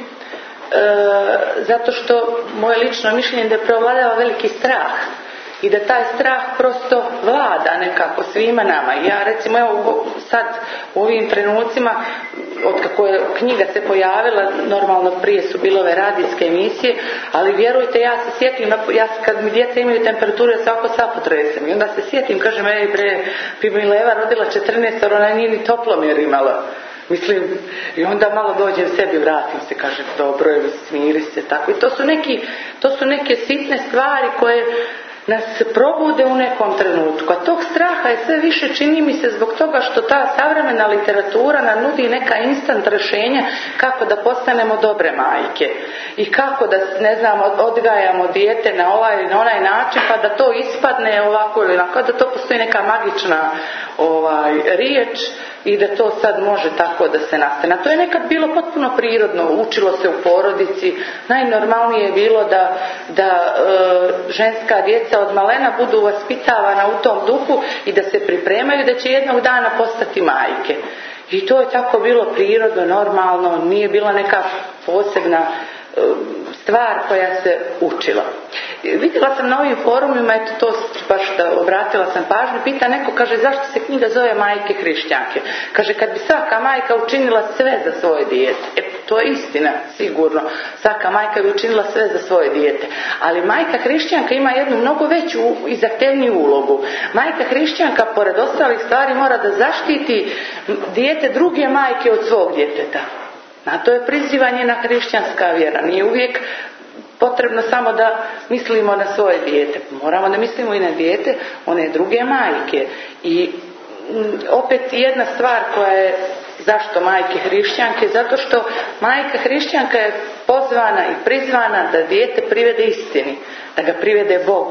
zato što moje lično mišljenje da je prevladava veliki strah i da taj strah prosto vlada nekako svima nama. Ja recimo evo sad u ovim trenucima od kako je knjiga se pojavila, normalno prije su bile ove radijske emisije, ali vjerujte, ja se sjetim, ja kad mi djeca imaju temperaturu, ja svako sad potresem i onda se sjetim, kažem, ej bre, bi mi Leva rodila četrnaest, ona nije ni toplomjer imala. Mislim, i onda malo dođem sebi, vratim se, kažem, dobro, evo, smiri se, tako. I to su neki, to su neke sitne stvari koje nas probude u nekom trenutku. A tog straha je sve više, čini mi se, zbog toga što ta savremena literatura nam nudi neka instant rješenja kako da postanemo dobre majke i kako da, ne znam, odgajamo dijete na ovaj na onaj način pa da to ispadne ovako ili onako, da to postoji neka magična ovaj riječ i da to sad može tako da se nastane. To je nekad bilo potpuno prirodno, učilo se u porodici, najnormalnije je bilo da, da e, ženska djeca od malena budu vaspitavana u tom duhu i da se pripremaju da će jednog dana postati majke. I to je tako bilo prirodno, normalno, nije bila neka posebna e, stvar koja se učila. Vidjela sam na ovim forumima, eto to baš da obratila sam pažnju, pita neko, kaže, zašto se knjiga zove Majke hrišćanke? Kaže, kad bi svaka majka učinila sve za svoje dijete. E, to je istina, sigurno. Svaka majka bi učinila sve za svoje dijete. Ali majka hrišćanka ima jednu mnogo veću i zahtevniju ulogu. Majka hrišćanka, pored ostalih stvari, mora da zaštiti dijete druge majke od svog djeteta. A to je prizivanje na hrišćanska vjera. Nije uvijek potrebno samo da mislimo na svoje dijete. Moramo da mislimo i na dijete one druge majke. I m, opet jedna stvar koja je zašto majke hrišćanke, zato što majka hrišćanka je pozvana i prizvana da dijete privede istini, da ga privede Bogu,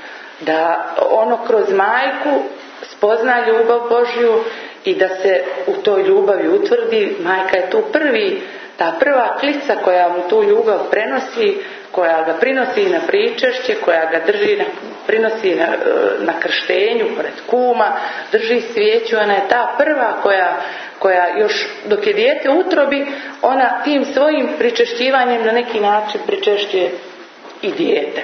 da ono kroz majku spozna ljubav Božju i da se u toj ljubavi utvrdi. Majka je tu prvi, ta prva klica koja mu tu ljubav prenosi, koja ga prinosi na pričešće, koja ga drži na, prinosi na, na krštenju pred kuma, drži svijeću. Ona je ta prva koja, koja još dok je dijete u utrobi, ona tim svojim pričešćivanjem na neki način pričešćuje i dijete.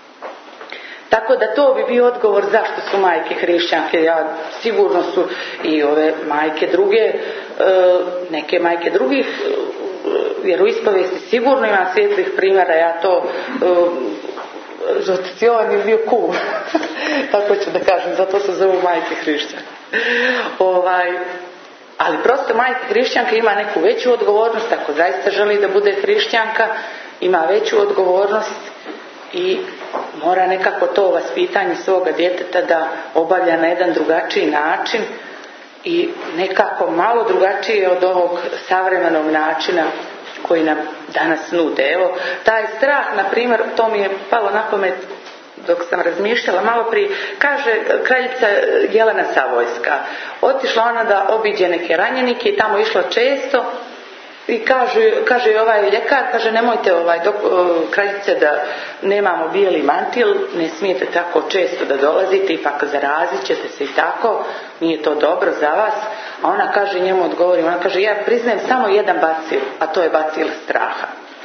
Tako da to bi bio odgovor zašto su majke hrišćanke. Ja, sigurno su i ove majke druge, neke majke drugih vjeroispovijesti, sigurno ima svijetlih primjera. Ja to Žotcion je bio kum. Tako ću da kažem, zato se zovu majke hrišćanke. Ovaj, ali prosto majka hrišćanka ima neku veću odgovornost. Ako zaista želi da bude hrišćanka, ima veću odgovornost i mora nekako to vaspitanje svoga djeteta da obavlja na jedan drugačiji način i nekako malo drugačije od ovog savremenog načina koji nam danas nude. Evo, taj strah, na primjer, to mi je palo na pamet dok sam razmišljala malo prije, kaže kraljica Jelena Savojska. Otišla ona da obiđe neke ranjenike i tamo išla često. I kaže, kaže ovaj ljekar, kaže, nemojte ovaj dok, kraljice da nemamo bijeli mantil, ne smijete tako često da dolazite, ipak zarazit ćete se i tako, nije to dobro za vas. A ona kaže, njemu odgovori, ona kaže, ja priznajem samo jedan bacil, a to je bacil straha.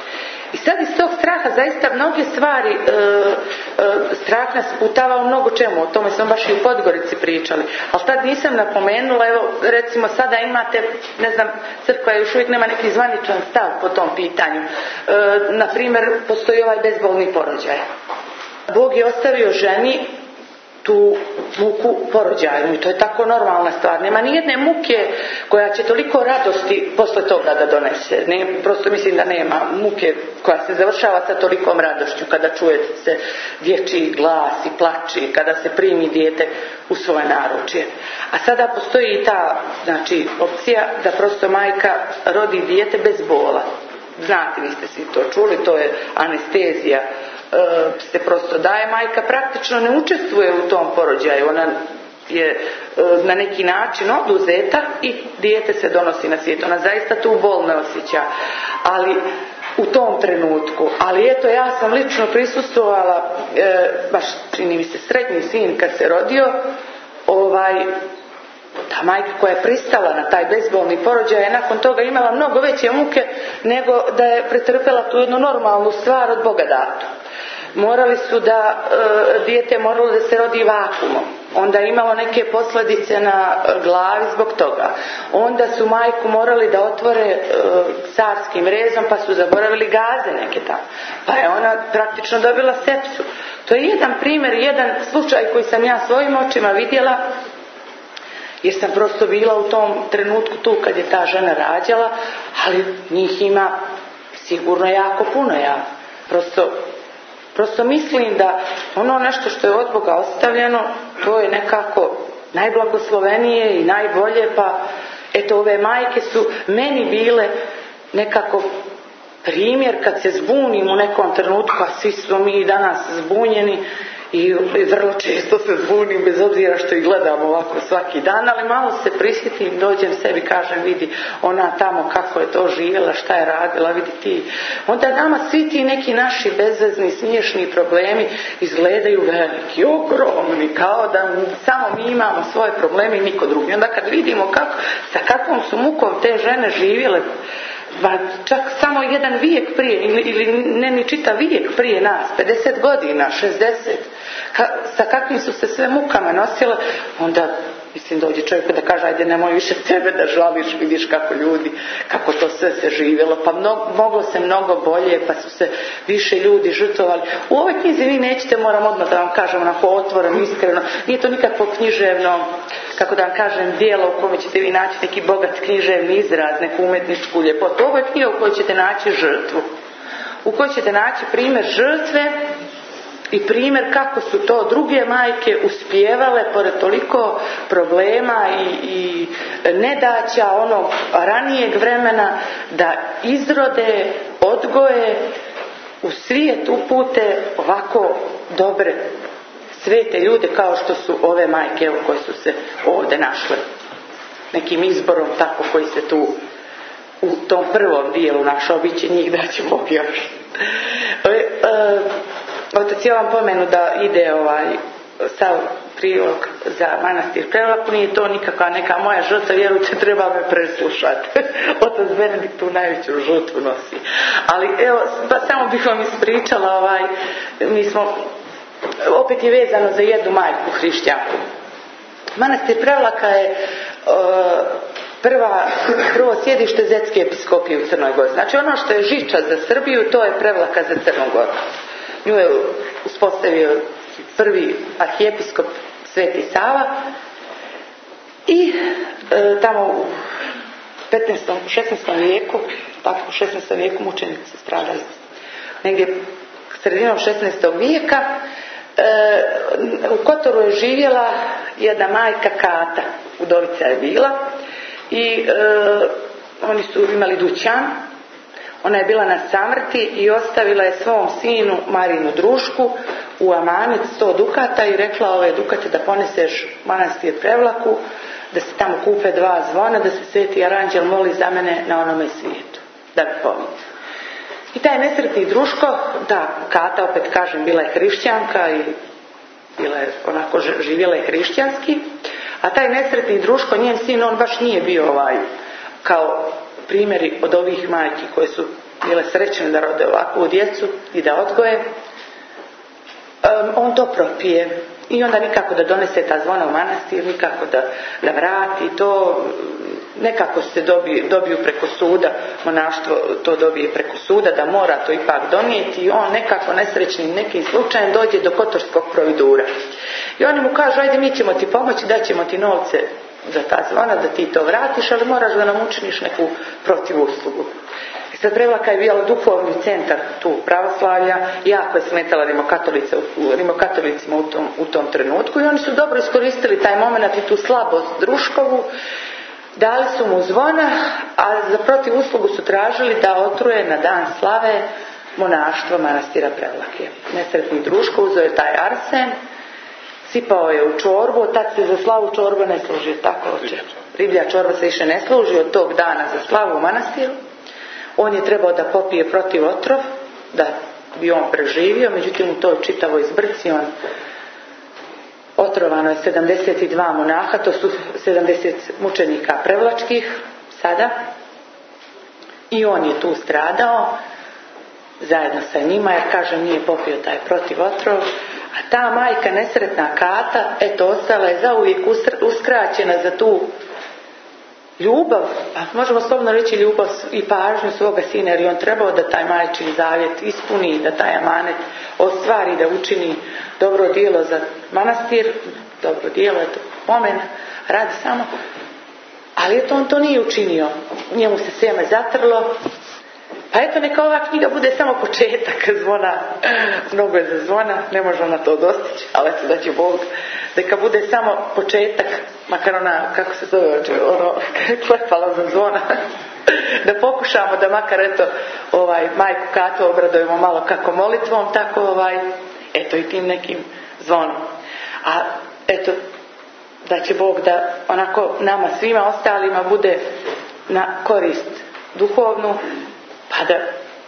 I sad iz tog straha zaista mnoge stvari, e, e, strah nas putava u mnogo čemu, o tome smo baš i u Podgorici pričali, ali tad nisam napomenula, evo recimo sada imate, ne znam, crkva još uvijek nema neki zvaničan stav po tom pitanju. E, na primjer, postoji ovaj bezbolni porođaj. Bog je ostavio ženi tu muku porođaju i to je tako normalna stvar. Nema nijedne muke koja će toliko radosti posle toga da donese. Ne, prosto mislim da nema muke koja se završava sa tolikom radošću kada čujete se dječji glas i plači, kada se primi dijete u svoje naručje. A sada postoji i ta, znači, opcija da prosto majka rodi dijete bez bola. Znate, vi ste svi to čuli, to je anestezija. E, se prosto daje, majka praktično ne učestvuje u tom porođaju, ona je e, na neki način oduzeta i dijete se donosi na svijet, ona zaista tu bol ne osjeća, ali u tom trenutku, ali eto ja sam lično prisustvovala, e, baš čini mi se srednji sin kad se rodio, ovaj ta majka koja je pristala na taj bezbolni porođaj je nakon toga imala mnogo veće muke nego da je pretrpela tu jednu normalnu stvar od Boga datu. Morali su da, e, dijete moralo da se rodi vakuumom, onda je imalo neke posljedice na glavi zbog toga. Onda su majku morali da otvore e, carskim rezom pa su zaboravili gaze neke tamo. Pa je ona praktično dobila sepsu. To je jedan primjer, jedan slučaj koji sam ja svojim očima vidjela, jer sam prosto bila u tom trenutku tu kad je ta žena rađala, ali njih ima sigurno jako puno. Ja prosto, prosto mislim da ono nešto što je od Boga ostavljeno, to je nekako najblagoslovenije i najbolje, pa eto ove majke su meni bile nekako primjer kad se zbunim u nekom trenutku, a svi smo mi danas zbunjeni, i vrlo često se zbunim bez obzira što ih gledam ovako svaki dan, ali malo se prisjetim, dođem sebi, kažem vidi ona tamo kako je to živjela, šta je radila, vidi ti. Onda nama svi ti neki naši bezvezni, smiješni problemi izgledaju veliki, ogromni, kao da samo mi imamo svoje probleme i niko drugi. Onda kad vidimo kako, sa kakvom su mukom te žene živjele, ba, čak samo jedan vijek prije ili, ili ne ni čita vijek prije nas, pedeset godina, šezdeset, ka, sa kakvim su se sve mukama nosile, onda mislim dođe čovjek da kaže ajde nemoj više tebe da žališ, vidiš kako ljudi, kako to sve se živjelo, pa mnogo, moglo se mnogo bolje, pa su se više ljudi žrtvovali. U ovoj knjizi vi nećete, moram odmah da vam kažem onako otvoreno, iskreno, nije to nikakvo književno, kako da vam kažem, dijelo u kome ćete vi naći neki bogat književni izraz, neku umetničku ljepotu. Ovo je knjiga u kojoj ćete naći žrtvu, u kojoj ćete naći primjer žrtve i primjer kako su to druge majke uspijevale pored toliko problema i, i nedaća onog ranijeg vremena da izrode, odgoje, u svijet upute ovako dobre svete ljude kao što su ove majke, evo, koje su se ovdje našle nekim izborom tako koji se tu u tom prvom dijelu našao, bit će njih da će Bog još. E, e, Otac je vam pomenu da ide ovaj sav prilog za manastir Prevlaku, nije to nikakva neka moja žrtva, vjerujte, treba me preslušati. Otac Benedikt tu najveću žrtvu nosi. Ali evo, pa samo bih vam ispričala, ovaj, mi smo, opet je vezano za jednu majku hrišćanku. Manastir Prevlaka je uh, prva, prvo sjedište Zetske episkopije u Crnoj Gori. Znači ono što je žiča za Srbiju, to je Prevlaka za Crnu Goru. Nju je uspostavio prvi arhijepiskop Sveti Sava i e, tamo u petnaestom, šesnaestom vijeku, tako u šesnaestom vijeku mučenici stradali. Negdje sredinom šesnaestog vijeka e, u Kotoru je živjela jedna majka Kata, udovica je bila i e, oni su imali dućan. Ona je bila na samrti i ostavila je svom sinu Marinu drušku u amanet sto dukata i rekla ove dukate da poneseš manastir Prevlaku, da se tamo kupe dva zvona, da se Sveti Aranđel moli za mene na onome svijetu, da me pomine. I taj nesretni druško, da, Kata, opet kažem, bila je hrišćanka i bila je onako, živjela je hrišćanski, a taj nesretni druško, njen sin, on baš nije bio ovaj kao primjeri od ovih majki koje su bile srećne da rode ovakvu djecu i da odgoje, on to propije i onda nikako da donese ta zvona u manastir, nikako da, da vrati to, nekako se dobiju, dobiju preko suda, monaštvo to dobije preko suda da mora to ipak donijeti i on nekako nesrećnim nekim slučajem dođe do kotorskog providura. I oni mu kažu, ajde mi ćemo ti pomoći, daćemo ti novce za ta zvona da ti to vratiš, ali moraš da nam učiniš neku protivuslugu. I sad Prevlaka je bila duhovni centar tu pravoslavlja, jako je smetala rimokatolicima u tom, u tom trenutku i oni su dobro iskoristili taj moment i tu slabost druškovu, dali su mu zvona, a za protivuslugu su tražili da otruje na dan slave monaštvo manastira Prevlake. Nesretni Druško uzeo je taj arsen, sipao je u čorbu, tad se za slavu čorba ne služi, tako oče. Riblja čorba se više ne služi od tog dana za slavu u manastiru. On je trebao da popije protiv otrov, da bi on preživio, međutim u toj čitavoj zbrci on otrovano je sedamdeset dva monaha, to su sedamdeset mučenika prevlačkih sada. I on je tu stradao zajedno sa njima, jer kaže nije popio taj protiv otrov. A ta majka nesretna Kata, eto, ostala je zauvijek uskraćena za tu ljubav, a možemo slobodno reći ljubav i pažnju svoga sina, jer je on trebao da taj majčin zavjet ispuni, da taj amanet ostvari, da učini dobro djelo za manastir, dobro djelo, eto, pomen, radi samo. Ali eto, on to nije učinio. Njemu se sjeme zatrlo. Pa eto, neka ova knjiga bude samo početak zvona, mnogo je za zvona, ne možemo na to dostići, ali eto da će Bog, neka bude samo početak, makar ona, kako se zove, ono, klepalo za zvona, da pokušamo da makar eto, ovaj, majku Katu obradujemo malo kako molitvom, tako ovaj, eto i tim nekim zvonom. A eto, da će Bog da onako nama svima ostalima bude na korist duhovnu, pa da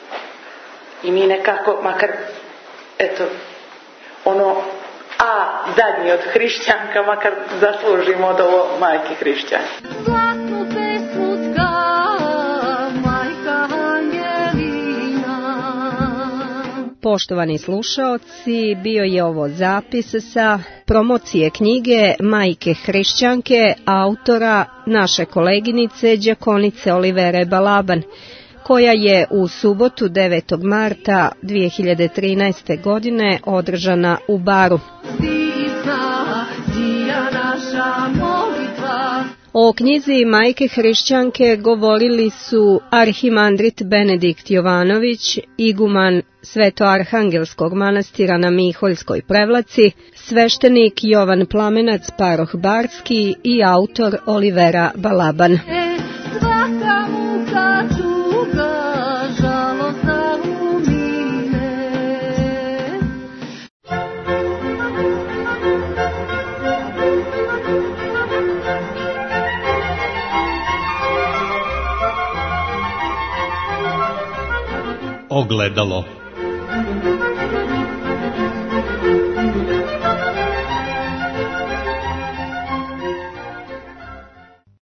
i mi nekako, makar, eto, ono A zadnji od hrišćanka, makar zaslužimo od ovo majke hrišćanke. Zlatnu pesmutka, majka Angelina. Poštovani slušaoci, bio je ovo zapis sa promocije knjige Majke hrišćanke, autora naše koleginice đakonice Olivere Balaban, koja je u subotu devetog marta dvije hiljade trinaeste. godine održana u Baru. O knjizi Majke hrišćanke govorili su arhimandrit Benedikt Jovanović, iguman Svetoarhangelskog manastira na Miholjskoj Prevlaci, sveštenik Jovan Plamenac Paroh Barski i autor Olivera Balaban. Ogledalo.